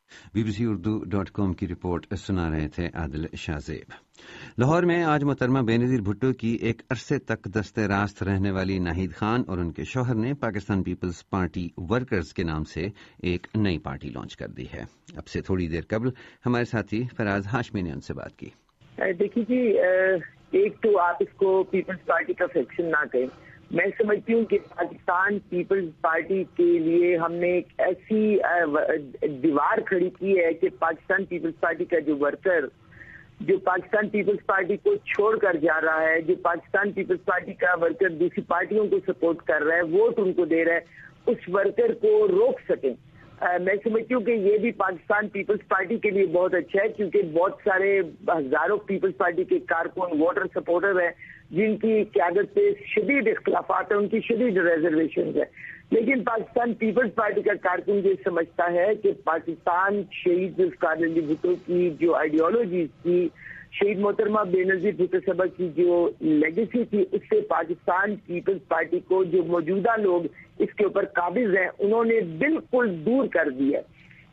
BBC.com کی رپورٹ سنا رہے تھے عادل شاہزیب. لاہور میں آج محترمہ بینظیر بھٹو کی ایک عرصے تک دست راست رہنے والی ناہید خان اور ان کے شوہر نے پاکستان پیپلز پارٹی ورکرز کے نام سے ایک نئی پارٹی لانچ کر دی ہے. اب سے تھوڑی دیر قبل ہمارے ساتھی فراز ہاشمی نے ان سے بات کی. دیکھیے جی، ایک تو آپ اس کو پیپلز پارٹی کا فیکشن نہ کہیں. میں سمجھتی ہوں کہ پاکستان پیپلز پارٹی کے لیے ہم نے ایک ایسی دیوار کھڑی کی ہے کہ پاکستان پیپلز پارٹی کا جو ورکر جو پاکستان پیپلز پارٹی کو چھوڑ کر جا رہا ہے، جو پاکستان پیپلز پارٹی کا ورکر دوسری پارٹیوں کو سپورٹ کر رہا ہے، ووٹ ان کو دے رہا ہے، اس ورکر کو روک سکیں. میں سمجھتی ہوں کہ یہ بھی پاکستان پیپلز پارٹی کے لیے بہت اچھا ہے، کیونکہ بہت سارے ہزاروں پیپلز پارٹی کے کارکن ووٹر سپورٹر ہیں جن کی قیادت پہ شدید اختلافات ہیں، ان کی شدید ریزرویشنز ہیں. لیکن پاکستان پیپلز پارٹی کا کارکن یہ سمجھتا ہے کہ پاکستان شہید ذوالفقار علی بھٹو کی جو آئیڈیالوجیز تھی، شہید محترمہ بینظیر بھٹو صاحبہ کی جو لیگیسی تھی، اس سے پاکستان پیپلز پارٹی کو جو موجودہ لوگ اس کے اوپر قابض ہیں انہوں نے بالکل دور کر دیا.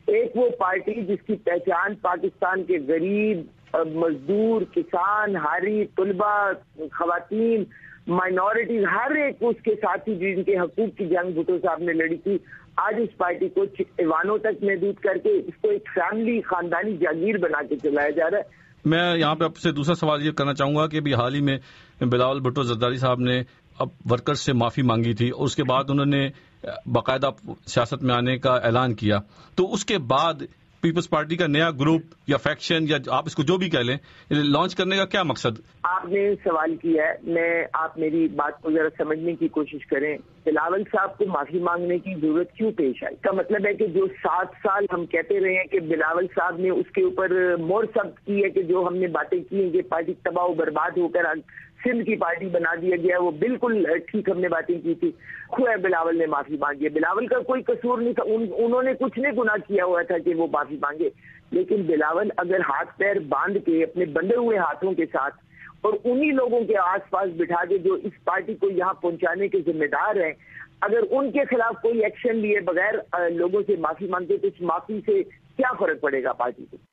ایک وہ پارٹی جس کی پہچان پاکستان کے غریب، مزدور، کسان، حاری، طلباء، خواتین، مائنورٹیز، ہر ایک اس کے ساتھی جن کے حقوق کی جنگ بھٹو صاحب نے لڑی تھی، آج اس پارٹی کو ایوانوں تک محدود کر کے اس کو ایک فیملی، خاندانی جاگیر بنا کے چلایا جا رہا ہے۔ میں یہاں پہ آپ سے دوسرا سوال یہ کرنا چاہوں گا کہ بھی حال ہی میں بلاول بھٹو زرداری صاحب نے اب ورکرز سے معافی مانگی تھی اور اس کے بعد انہوں نے باقاعدہ سیاست میں آنے کا اعلان کیا، تو اس کے بعد پیپلز پارٹی کا نیا گروپ یا فیکشن یا آپ اس کو جو بھی کہہ لیں لانچ کرنے کا کیا مقصد؟ آپ نے سوال کیا ہے، آپ میری بات کو ذرا سمجھنے کی کوشش کریں۔ بلاول صاحب کو معافی مانگنے کی ضرورت کیوں پیش آئی؟ کا مطلب ہے کہ جو 7 سال ہم کہتے رہے ہیں کہ بلاول صاحب نے اس کے اوپر مور ثبت کی ہے کہ جو ہم نے باتیں کی ہیں کہ پارٹی تباہ و برباد ہو کر سندھ کی پارٹی بنا دیا گیا، وہ بالکل ٹھیک ہم نے باتیں کی تھی۔ خوب بلاول نے معافی مانگی ہے، بلاول کا کوئی قصور نہیں تھا، انہوں نے کچھ نہیں گناہ کیا ہوا تھا کہ وہ معافی مانگے، لیکن بلاول اگر ہاتھ پیر باندھ کے اپنے بندھے ہوئے ہاتھوں کے ساتھ اور انہی لوگوں کے آس پاس بٹھا کے جو اس پارٹی کو یہاں پہنچانے کے ذمہ دار ہیں، اگر ان کے خلاف کوئی ایکشن لیے بغیر لوگوں سے معافی مانگتے تو اس معافی سے کیا فرق پڑے گا پارٹی کو؟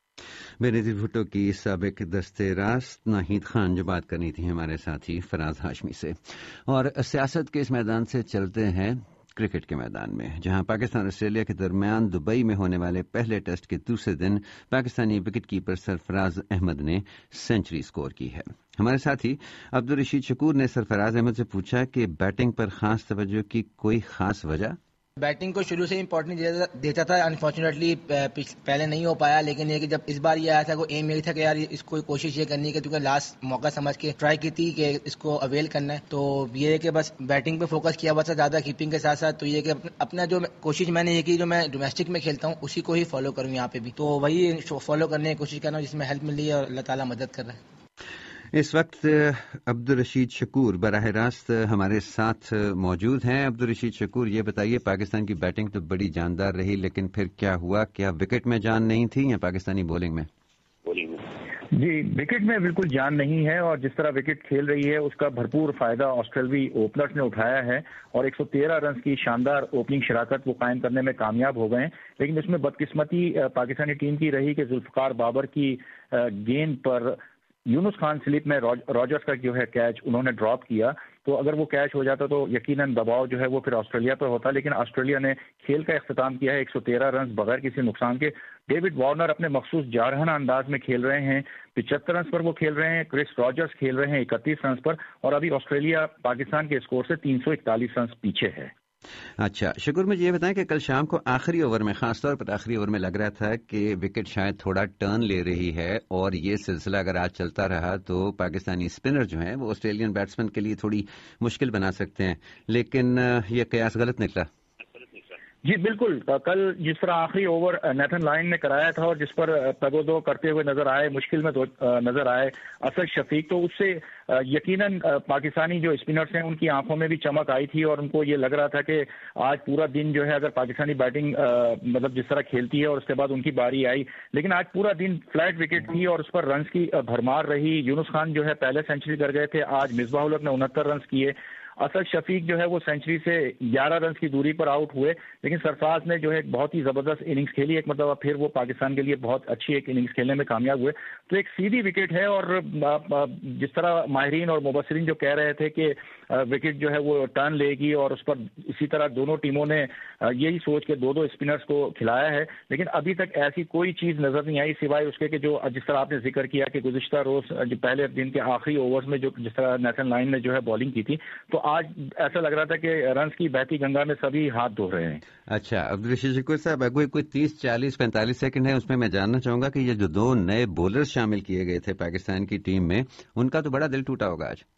بینظیر بھٹو کی سابق دستے راست ناہید خان جو بات کرنی تھی ہمارے ساتھی فراز ہاشمی سے۔ اور سیاست کے اس میدان سے چلتے ہیں کرکٹ کے میدان میں، جہاں پاکستان اور آسٹریلیا کے درمیان دبئی میں ہونے والے پہلے ٹیسٹ کے دوسرے دن پاکستانی وکٹ کیپر سرفراز احمد نے سینچری سکور کی ہے۔ ہمارے ساتھی عبدالرشید شکور نے سرفراز احمد سے پوچھا کہ بیٹنگ پر خاص توجہ کی کوئی خاص وجہ؟ بیٹنگ کو شروع سے ہی امپورٹنٹ دیتا تھا، انفارچونیٹلی پہلے نہیں ہو پایا، لیکن یہ کہ جب اس بار یہ آیا تھا وہ ایم یہی تھا کہ یار اس کو کوشش یہ کرنی ہے کہ کیونکہ لاسٹ موقع سمجھ کے ٹرائی کی تھی کہ اس کو اویل کرنا ہے، تو یہ ہے کہ بس بیٹنگ پہ فوکس کیا ہوا تھا زیادہ کیپنگ کے ساتھ ساتھ، تو یہ کہ اپنا جو کوشش میں نے یہ کی جو میں ڈومیسٹک میں کھیلتا ہوں اسی کو ہی فالو کروں یہاں پہ بھی، تو وہی فالو کرنے کی کوشش کر رہا ہوں جس میں ہیلپ مل رہی ہے اور اللہ تعالیٰ مدد کر رہا ہے۔ اس وقت عبدالرشید شکور براہ راست ہمارے ساتھ موجود ہیں۔ عبدالرشید شکور، یہ بتائیے پاکستان کی بیٹنگ تو بڑی جاندار رہی، لیکن پھر کیا ہوا؟ کیا وکٹ میں جان نہیں تھی یا پاکستانی بولنگ میں؟ جی، وکٹ میں بالکل جان نہیں ہے، اور جس طرح وکٹ کھیل رہی ہے اس کا بھرپور فائدہ آسٹریلوی اوپنرز نے اٹھایا ہے اور 113 رنز کی شاندار اوپننگ شراکت وہ قائم کرنے میں کامیاب ہو گئے ہیں، لیکن اس میں بدقسمتی پاکستانی ٹیم کی رہی کہ ذوالفقار بابر کی گیند پر یونس خان سلپ میں راجرز کا جو ہے کیچ انہوں نے ڈراپ کیا، تو اگر وہ کیچ ہو جاتا تو یقیناً دباؤ جو ہے وہ پھر آسٹریلیا پر ہوتا، لیکن آسٹریلیا نے کھیل کا اختتام کیا ہے 113 رنز بغیر کسی نقصان کے۔ ڈیوڈ وارنر اپنے مخصوص جارحانہ انداز میں کھیل رہے ہیں، 75 رنز پر وہ کھیل رہے ہیں، کرس راجرز کھیل رہے ہیں 31 رنز پر، اور ابھی آسٹریلیا پاکستان کے اسکور سے 341 رنز پیچھے ہے۔ اچھا شکر، مجھے یہ بتائیں کہ کل شام کو آخری اوور میں، خاص طور پر آخری اوور میں لگ رہا تھا کہ وکٹ شاید تھوڑا ٹرن لے رہی ہے، اور یہ سلسلہ اگر آج چلتا رہا تو پاکستانی اسپنر جو ہیں وہ آسٹریلین بیٹسمین کے لیے تھوڑی مشکل بنا سکتے ہیں، لیکن یہ قیاس غلط نکلا۔ جی بالکل، کل جس طرح آخری اوور نیتھن لائن نے کرایا تھا اور جس پر تگودو کرتے ہوئے نظر آئے، مشکل میں نظر آئے اسد شفیق، تو اس سے یقیناً پاکستانی جو اسپنرز ہیں ان کی آنکھوں میں بھی چمک آئی تھی اور ان کو یہ لگ رہا تھا کہ آج پورا دن جو ہے اگر پاکستانی بیٹنگ مطلب جس طرح کھیلتی ہے اور اس کے بعد ان کی باری آئی، لیکن آج پورا دن فلیٹ وکٹ تھی اور اس پر رنز کی بھرمار رہی۔ یونس خان جو ہے پہلے سینچری کر گئے تھے، آج مصباح الحق نے 69 رنز کیے، اسد شفیق جو ہے وہ سینچری سے 11 رنز کی دوری پر آؤٹ ہوئے، لیکن سرفراز نے جو ہے ایک بہت ہی زبردست اننگز کھیلی، ایک مرتبہ پھر وہ پاکستان کے لیے بہت اچھی ایک اننگز کھیلنے میں کامیاب ہوئے۔ تو ایک سیدھی وکٹ ہے، اور جس طرح ماہرین اور مبصرین جو کہہ رہے تھے کہ وکٹ جو ہے وہ ٹرن لے گی، اور اس پر اسی طرح دونوں ٹیموں نے یہی سوچ کے دو اسپنرز کو کھلایا ہے، لیکن ابھی تک ایسی کوئی چیز نظر نہیں آئی سوائے اس کے کہ جو جس طرح آپ نے ذکر کیا کہ گزشتہ روز جو پہلے دن کے آخری اوورز میں جو جس طرح نیتھن لائن نے جو ہے بالنگ کی تھی، تو آج ایسا لگ رہا تھا کہ رنز کی بہتی گنگا میں سبھی ہاتھ دھو رہے ہیں۔ اچھا عبدالرشید شکور صاحب، اگر کوئی 30 40 45 سیکنڈ ہے اس میں جاننا چاہوں گا کہ یہ جو 2 نئے بولرز شامل کیے گئے تھے پاکستان کی ٹیم میں، ان کا تو بڑا دل ٹوٹا ہوگا آج۔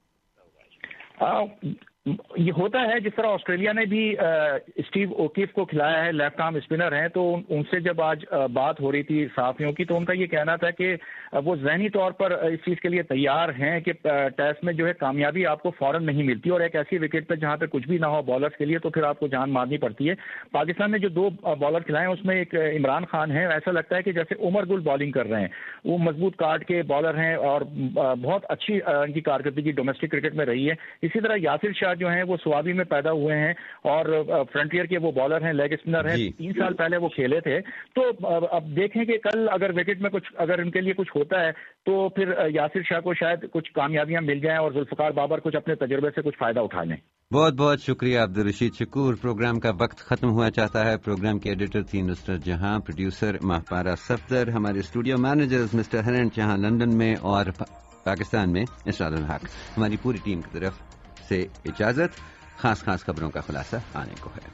یہ ہوتا ہے، جس طرح آسٹریلیا نے بھی اسٹیو اوکیف کو کھلایا ہے، لیفٹ آرم اسپنر ہیں، تو ان سے جب آج بات ہو رہی تھی صحافیوں کی تو ان کا یہ کہنا تھا کہ وہ ذہنی طور پر اس چیز کے لیے تیار ہیں کہ ٹیسٹ میں جو ہے کامیابی آپ کو فوراً نہیں ملتی، اور ایک ایسی وکٹ پہ جہاں پہ کچھ بھی نہ ہو بالرز کے لیے تو پھر آپ کو جان مارنی پڑتی ہے۔ پاکستان نے جو 2 بالر کھلائے ہیں اس میں ایک عمران خان ہے، ایسا لگتا ہے کہ جیسے عمر گل بالنگ کر رہے ہیں، وہ مضبوط کارڈ کے بالر ہیں اور بہت اچھی ان کی کارکردگی ڈومیسٹک کرکٹ میں رہی ہے۔ اسی طرح یاسر شاہ شاہ جو ہیں وہ سوابی میں پیدا ہوئے ہیں اور فرنٹیئر کے وہ بالر ہیں, لیگ اسپنر ہیں, 3 سال پہلے وہ کھیلے تھے. تو اب دیکھیں کہ کل اگر وکٹ میں کچھ اگر ان کے لیے کچھ ہوتا ہے تو پھر یاسر شاہ کو شاید کچھ کامیابیاں مل جائیں اور ذوالفقار بابر کچھ اپنے تجربے سے کچھ فائدہ اٹھا لیں. بہت بہت شکریہ عبدالرشید شکور. پروگرام کا وقت ختم ہوا چاہتا ہے. پروگرام کے ایڈیٹر تھی نصرت جہاں, پروڈیوسر ماہپارہ صفدر, ہمارے اسٹوڈیو مینیجرز مسٹر ہرنٹ جہاں لندن میں اور پاکستان میں اسرار الحق. ہماری پوری ٹیم کی طرف سے اجازت. خاص خبروں کا خلاصہ آنے کو ہے.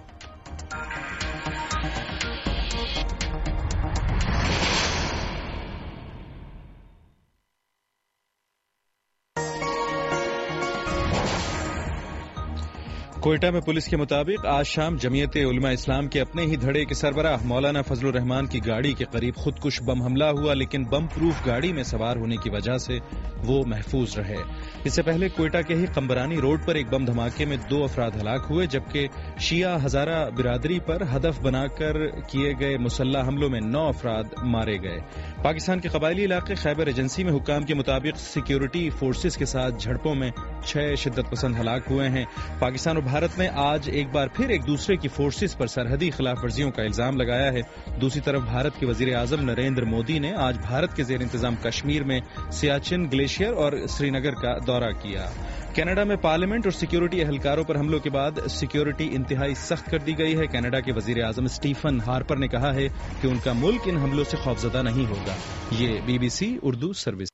کوئٹہ میں پولیس کے مطابق آج شام جمعیت علماء اسلام کے اپنے ہی دھڑے کے سربراہ مولانا فضل الرحمان کی گاڑی کے قریب خودکش بم حملہ ہوا, لیکن بم پروف گاڑی میں سوار ہونے کی وجہ سے وہ محفوظ رہے. اس سے پہلے کوئٹہ کے ہی قمبرانی روڈ پر ایک بم دھماکے میں 2 افراد ہلاک ہوئے, جبکہ شیعہ ہزارہ برادری پر ہدف بنا کر کیے گئے مسلح حملوں میں 9 افراد مارے گئے. پاکستان کے قبائلی علاقے خیبر ایجنسی میں حکام کے مطابق سیکیورٹی فورسز کے ساتھ جھڑپوں میں 6 شدت پسند ہلاک ہوئے ہیں. پاکستان اور بھارت نے آج ایک بار پھر ایک دوسرے کی فورسز پر سرحدی خلاف ورزیوں کا الزام لگایا ہے. دوسری طرف بھارت کے وزیر اعظم نریندر مودی نے آج بھارت کے زیر انتظام کشمیر میں سیاچن گلیشیئر اور سری نگر کا دورہ کیا. کینیڈا میں پارلیمنٹ اور سیکیورٹی اہلکاروں پر حملوں کے بعد سیکیورٹی انتہائی سخت کر دی گئی ہے. کینیڈا کے وزیر اعظم اسٹیفن ہارپر نے کہا ہے کہ ان کا ملک ان حملوں سے خوفزدہ نہیں ہوگا. یہ BBC اردو سروس